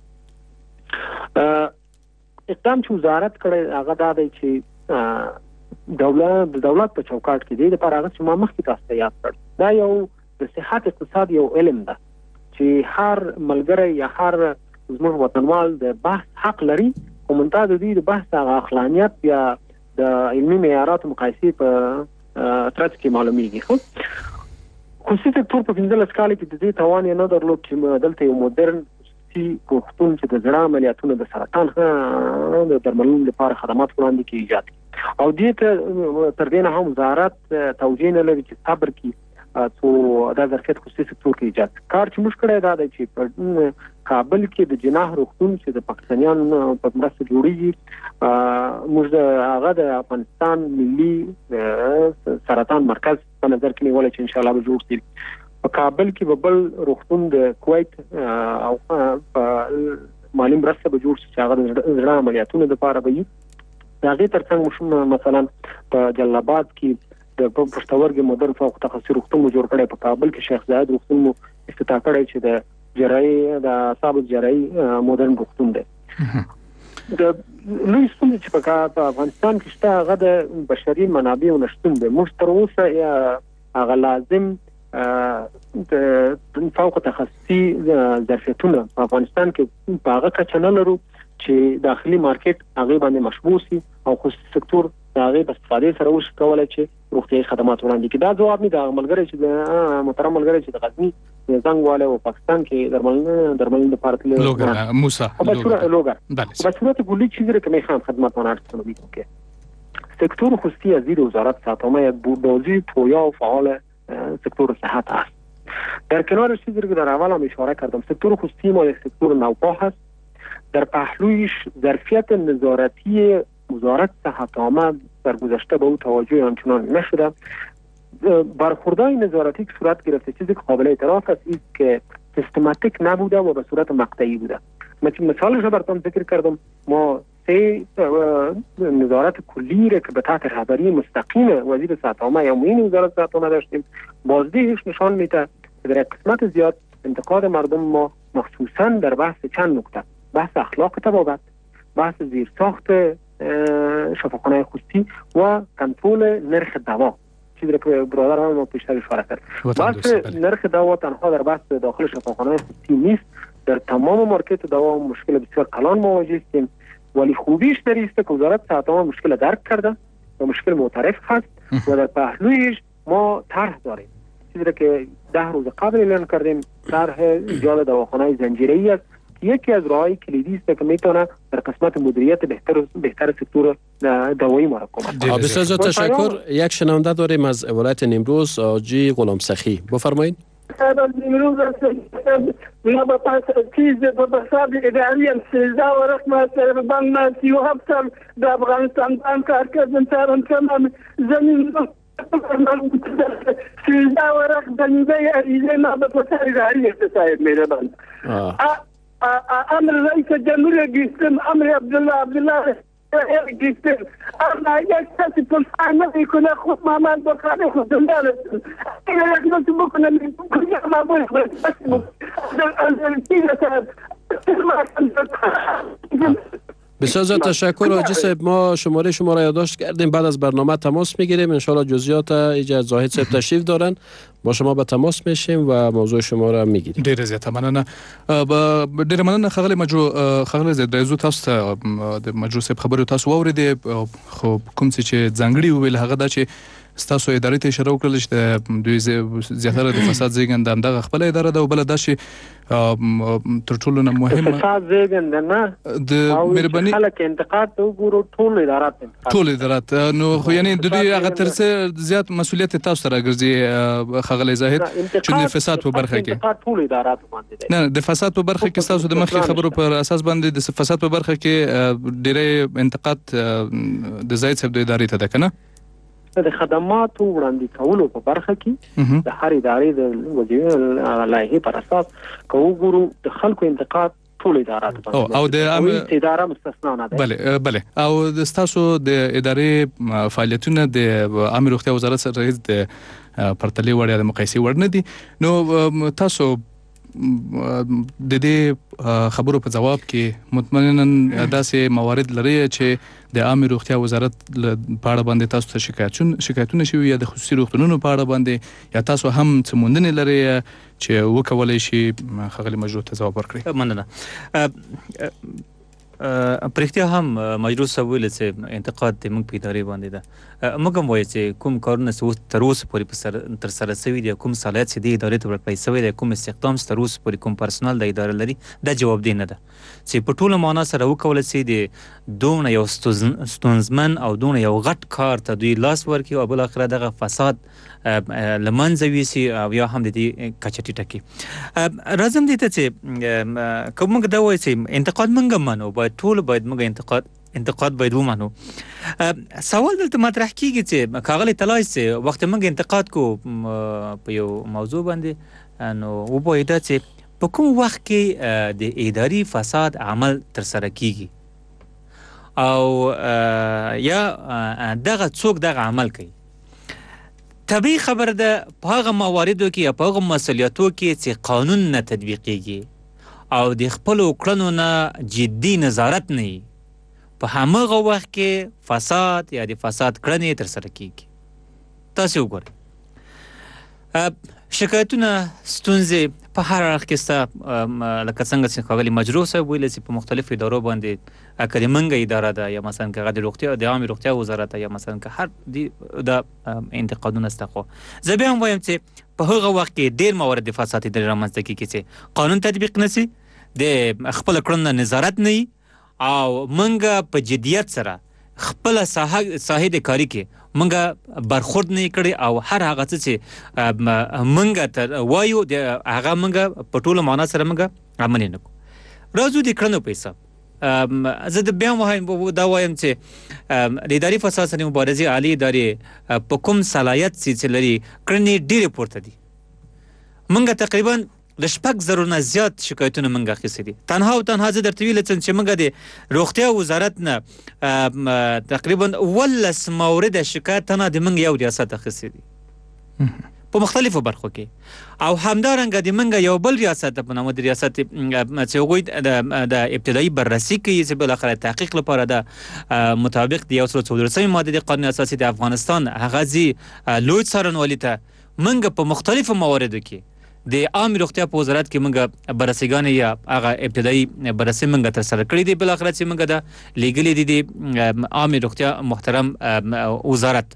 اقدام چې وزارت کړی هغه دا دی چې دولت په چوکاټ کې دی لپاره هغه چې ما مخکې تاسو ته یاد کړ دا یو د صحت اقتصاد یو علم ده چې هر ملګری یا هر زموږ وطنوال د بحث حق لري او منتها د دې د بحث اخلاقیات یا د علمي معیاراتو مقایسې په ترڅ کې معلومیږي. خصوصي سکتور په 15 کال کې د دې توان نه درلود چې دلته یو مدرن خصوصي پوښتون چې د زړه عملیاتونو د سرطان د درملنې لپاره خدمات وړاندې کړي ایجاد او دې ته تر دې نه هم وزارت توجیه نه لري چې صبر کړي څو دا ظرفیت خصوصي سکتور کې ایجاد کار چې موږ کړی دا دی چې په کابل کې د جناح روغتون چې د پاکستانیانو په مرسته جوړیږي موږ هغه د افغانستان ملي سرطان مرکز په نظر کې نیولای چې ان شاء الله به جوړ شي. په کابل کې به بل روغتون د کویت او په مالی مرسته به جوړ شي چې هغه د زړه عملیاتونو لپاره به وي. د هغې ترڅنګ مثلا په جلال آباد کې د پښتورګي مدرن فوق تخصصي روغتون مو جوړ کړی. په کابل کې شیخ زاید روغتون مو افتتاح کړی چې د جراحي د اعصابو جراحي مدرن روغتون دی. د لوی ستونزې چې په افغانستان کې شته هغه د بشري منابعو نشتون دی. موږ تر اوسه هغه لازم د فوق تخصصي ظرفیتونه په افغانستان کې په هغه کچه نه لرو چې داخلي مارکیټ هغه باندې مشبوع شي او خصوصي سکتور هغه په استفادې سره وشي کولای چې روغتیايي خدمات وړاندې کړي. دا جواب نه د ملګری چې د محترم ملګری چې د غزنی زنګ والے او پاکستان کې درملنه لپاره تل لوګر موسی لوګر په صورت کلی چیزی که میخوام خدمت آن عرض کنم که سکتور خصوصی از زیر وزارت صحت یک بودبازی پویا و فعال سکتور صحت است. در کنار چیزی که در اول هم اشاره کردم سکتور خصوصی ما یک سکتور نوپا هست. در پهلویش ظرفیت نظارتی وزارت صحت عامه در گذشته به او توجه آنچنان نشده. برخوردهای نظارتی که صورت گرفته چیزی که قابل اعتراف است این که سیستماتیک نبوده و به صورت مقطعی بوده. مثالش رو براتون ذکر کردم. ما 3 نظارت کلی را که به تحت رهبری مستقیم وزیر صحت عامه یا معین وزارت صحت عامه داشتیم بازدیدش نشان میده که در قسمت زیاد انتقاد مردم ما مخصوصا در بحث چند نکته: بحث اخلاق طبابت، بحث زیرساخت شفاخانه خصوصی و کنترل نرخ دوا، چیزی را که برادر ما پیشتر اشاره کرد. بحث نرخ دوا تنها در بحث داخل شفاخانه خصوصی نیست، در تمام مارکت دوا مشکل بسیار کلان مواجه هستیم، ولی خوبیش در این است که وزارت صحت عامه مشکل درک کرده و مشکل معترف هست و در پهلویش ما طرح داریم، چیزی را که 10 روز قبل اعلان کردیم. طرح ایجاد دواخانه زنجیره‌ای است. یکی از راه‌های کلیدی است که میتونه در قسمت مدیریت بهتر سکتور دوایی ما را کمک کنه. بسیار تشکر. یک شنونده داریم از ولایت نیمروز، آجی غلام سخی. بفرمایید. نیمروز ما با چیز با حساب اداری 13 ورق ما سر بانک ما 37 سال در افغانستان بانک کار کردم تمام زمین 13 ورق بنده عریضه ما به پسر اداری صاحب مهربان. امر رئیس جمهور گیستم، امر عبدالله گیستم. اما یک کسی پرسان نمیکنه خود محمد بخاری خود دندان اگر یک نسی بکنه کجا ما باید بسیار تشکر آجی صاحب. ما شماره شما را یادداشت کردیم، بعد از برنامه تماس میگیریم. انشالله جزئیات ایجاد زاهد صاحب تشریف دارن، با شما به تماس میشیم و موضوع شما را میگیریم. ډیر زیاته مننه. ډیر مننه خغل مجرو خغل زید رئیس تاسو د مجرو صاحب خبرو تاسو اوریدي. خو کوم چې ځنګړي ویل هغه دا چې ستاسو ادارې ته اشاره وکړل چې دوی زیاتره د فساد زیږنده دغه خپل اداره ده او بل دا چې تر ټولو نه مهمه فساد زیږنده نه د مهرباني خلک انتقاد ته وګورو ټول ادارات نو خو یعنی د دوی هغه ترڅه زیات مسولیت تاسو سره ګرځي خغل زاهد چې د فساد په برخه کې ټول ادارات باندې نه د فساد په برخه کې تاسو د مخکې خبرو پر اساس باندې د فساد په برخه کې ډېر انتقاد د زاهد صاحب د ادارې ته ده کنه د خدماتو وړاندې کولو په برخه کې د هر ادارې د وظیفې لایحې پر اساس کوو ګورو د خلکو انتقاد ټول ادارات باندې او د اداره مستثنا نه ده. بله او د تاسو د ادارې فعالیتونه د عامه روغتیا وزارت سره د پرتلې وړ یا د مقایسې وړ نه دي. نو تاسو د دې خبرو په جواب کې مطمئناً داسې موارد لري چې د عامه روغتیا وزارت په اړه باندې تاسو ته شکایتونه شوي یا د خصوصي روغتونونو په اړه باندې یا تاسو هم څه موندنې لري چې وکولای شي خغلی مجرو ته ځواب ورکړي. مننه. پرختیا هم مجروح صاحب ویل چې انتقاد د موږ په ادارې باندې ده. موږ هم وایو چې کوم کارونه چې تر اوسه پورې تر سره سوي دي، کوم صلاحیت چې د ادارې ته ورکړی سوی دی، کوم استخدام چې تر اوسه پورې کوم پرسونل د ادارې لري، دا جوابدې نه ده چې په ټوله معنا سره وکولی سي د دونه یو ستونزمن او دونه یو غټ کار ته دوی لاس ورکړي او بالاخره دغه فساد له منځه یوسي او یا هم د دې کچه ټیټه کړي. راځم دې ته چې که موږ دا وایو چې انتقاد موږ هم منو، ټول باید موږ انتقاد باید ومنو. سوال دلته مطرح کیږي چې ښاغلی طلایي چې وخت موږ انتقاد کو په یو موضوع باندې، نو وبایو دا چې په کوم وخت کې د اداري فساد عمل ترسره کیږي او یا دغه څوک دغه عمل کوي. طبیعي خبره ده په هغه مواردو کې یا په هغه مسؤلیتو کې چې قانون نه تطبیقیږي او د خپلو کړنو نه جدي نظارت نه وي، په همغه وخت کې فساد یا د فساد کړنې ترسره کیږي. تاسې وګورئ شکایتونه، ستونزې په هر اړخ کې سته، لکه څنګه چې ښاغلي مجروح صاحب ویلي چې په مختلفو ادارو باندې که د منګه اداره ده یا مثلا که هغه د روغتیا د عامې روغتیا وزارت ده یا مثلا که هر دا انتقادونه سته. خو زه بیا هم وایم چې په هغه وخت کې ډېر موارد د فساد ادارې رامنځته کېږي چې قانون تطبیق نه سي، د خپله کړنو نظارت نه وي او منګه په جدیت سره خپله ساحې د کاري کې منګه برخورد نه کړي او هر هغه څه چې منګه تر وایو هغه منګه په ټوله معنا سره منګه عمل نه کوو. راځو د کړنو په حساب زه د بیا دا وایم چې د اداري فساد سره مبارزې عالي ادارې په کوم صلاحیت چې لري کړنې ډېرې پورته دي. منګه تقریبا د 6,000 نه زیات شکایتونه منګه اخیستي دي. تنها او تنها زه درته ویلی څم چې منګه د روغتیا وزارت نه تقریبا 18 مورد شکایت تنها د منګه یو ریاست اخیستي دي په مختلفو برخو کې، او همدارنګه د منګه یو بل ریاست په نامه د ریاست چې هغوی د ابتدایي بررسي کوي چې بالاخره تحقیق لپاره د مطابق د 114 ماده د قانون اساسي د افغانستان هغه ځي لوی څارنوالي ته. منګه په مختلفو مواردو کې د عامې روغتیا په وزارت کې موږ بررسیګانې یا هغه ابتدایي بررسي موږ ترسره کړي دي، بالاخره چې موږ د لیږلي دي د عامې روغتیا محترم وزارت.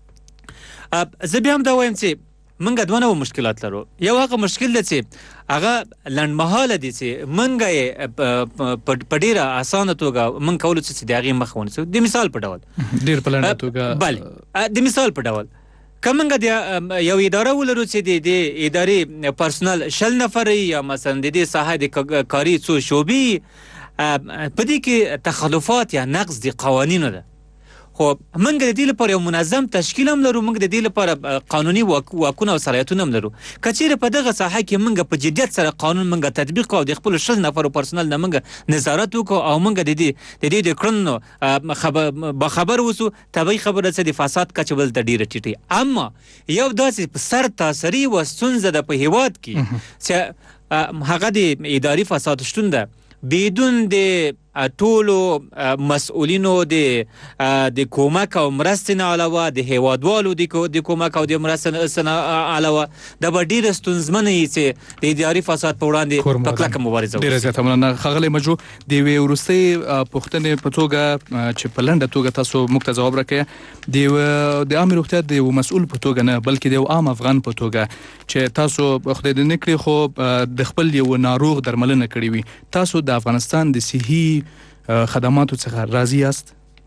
زه بیا هم دا وایم چې موږ دوه نوع مشکلات لرو. یو هغه مشکل ده چې هغه لنډمهاله دي چې موږ یې په ډېره اسانه توګه موږ کولی شو چې د هغې مخه ونیسو. د مثال په ډول ډېر په لنډه توګه بله د مثال په ډول که موږ د یو اداره ولرو چې د ادارې پرسونل 20 نفر یا مثلا د دې ساحه د کاري څو شعبې په دې کې تخلفات یا نقض د قوانینو ده، خو موږ د دې لپاره یو منظم تشکیل هم لرو، موږ د دې لپاره قانوني واکونه او صلاحیتونه هم لرو. که چیرې په دغه ساحه کې موږ په جدیت سره قانون موږ تطبیق کړو او د خپلو 20 نفرو پرسونل نه موږ نظارت وکړو او موږ د دې د کړنو باخبر اوسو، طبیعي خبره څه د فساد کچه بل ته ډېره ټیټوي. اما یو داسې سر تاثري و ستونزه ده په هېواد کې چې هغه د اداري فساد شتون ده بدون د ټولو مسؤلینو د کومک او مرستې نه علاوه د هیوادوالو د کومک او د مرستې نه علاوه دا به ډېره ستونزمنه وي چې د اداري فساد په وړاندې په کلکه مبارزه وکړي. ډېره زیاته مننه ښاغلی مجروح. د یوې وروستۍ پوښتنې په توګه چې په لنډه توګه تاسو موږ ته ځواب راکړئ، د عامې روغتیا د یو مسؤل په توګه نه بلکې د یو عام افغان په توګه چې تاسو خدای دې نه کړي خو د خپل یو ناروغ درملنه کړې وي، تاسو د افغانستان د صحي خدماتو څخه راضي یاست؟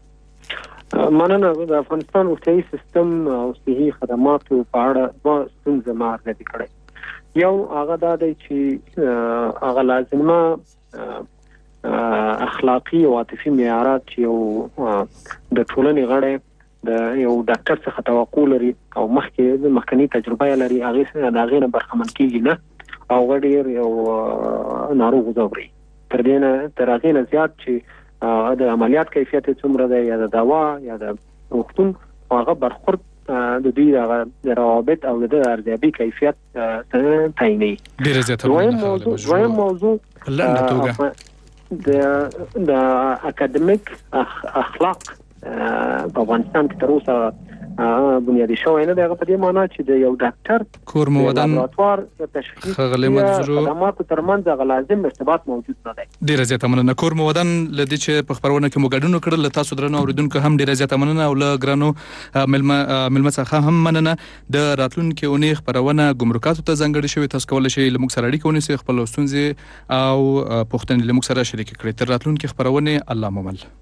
مننه. د افغانستان روغتیايي سیستم او صحي خدماتو په اړه دوه ستونزې ما عرضه کړې. یو هغه دا دی چې هغه لازمه اخلاقي او عاطفي معیارات چې یو د ټولنې غړی د یو ډاکټر څخه توقع لري او مخکنی تجربه لري، هغې د هغې نه برخمن کېږي نه او ډېر یو ناروغ ځوري. تر هغې نه زیات چې د عملیات کیفیت څومره دی یا د دوا یا د روغتون هغه برخورد د دوی د روابط او د ارزیابي کیفیت تعینوي. ډېره زیاته دویم موضوع د اکاډمیک اخلاق په افغانستان کې تر اوسه بنیادي شوی نه دی. هغه په دې معنی چې د یو ډاکټر کور مو ودان لابراتوار تشخیص خغلی منظورو خدماتو ترمنځ هغه لازم ارتباط موجود نه دی. ډیره زیاته مننه. کور مو ودان لدی چې په خبرونه کې مو ګډون کړل. تاسو درنو اوریدونکو هم ډیره زیاته مننه او له ګرانو ملمه څخه هم مننه. د راتلونکي اونۍ خبرونه ګمرکاتو ته ځانګړې شوې. تاسو کولای شئ له موږ سره اړیکه ونیسئ، خپل ستونزې او پوښتنې له موږ سره شریک کړئ. تر راتلونکي خبرونه الله ممل.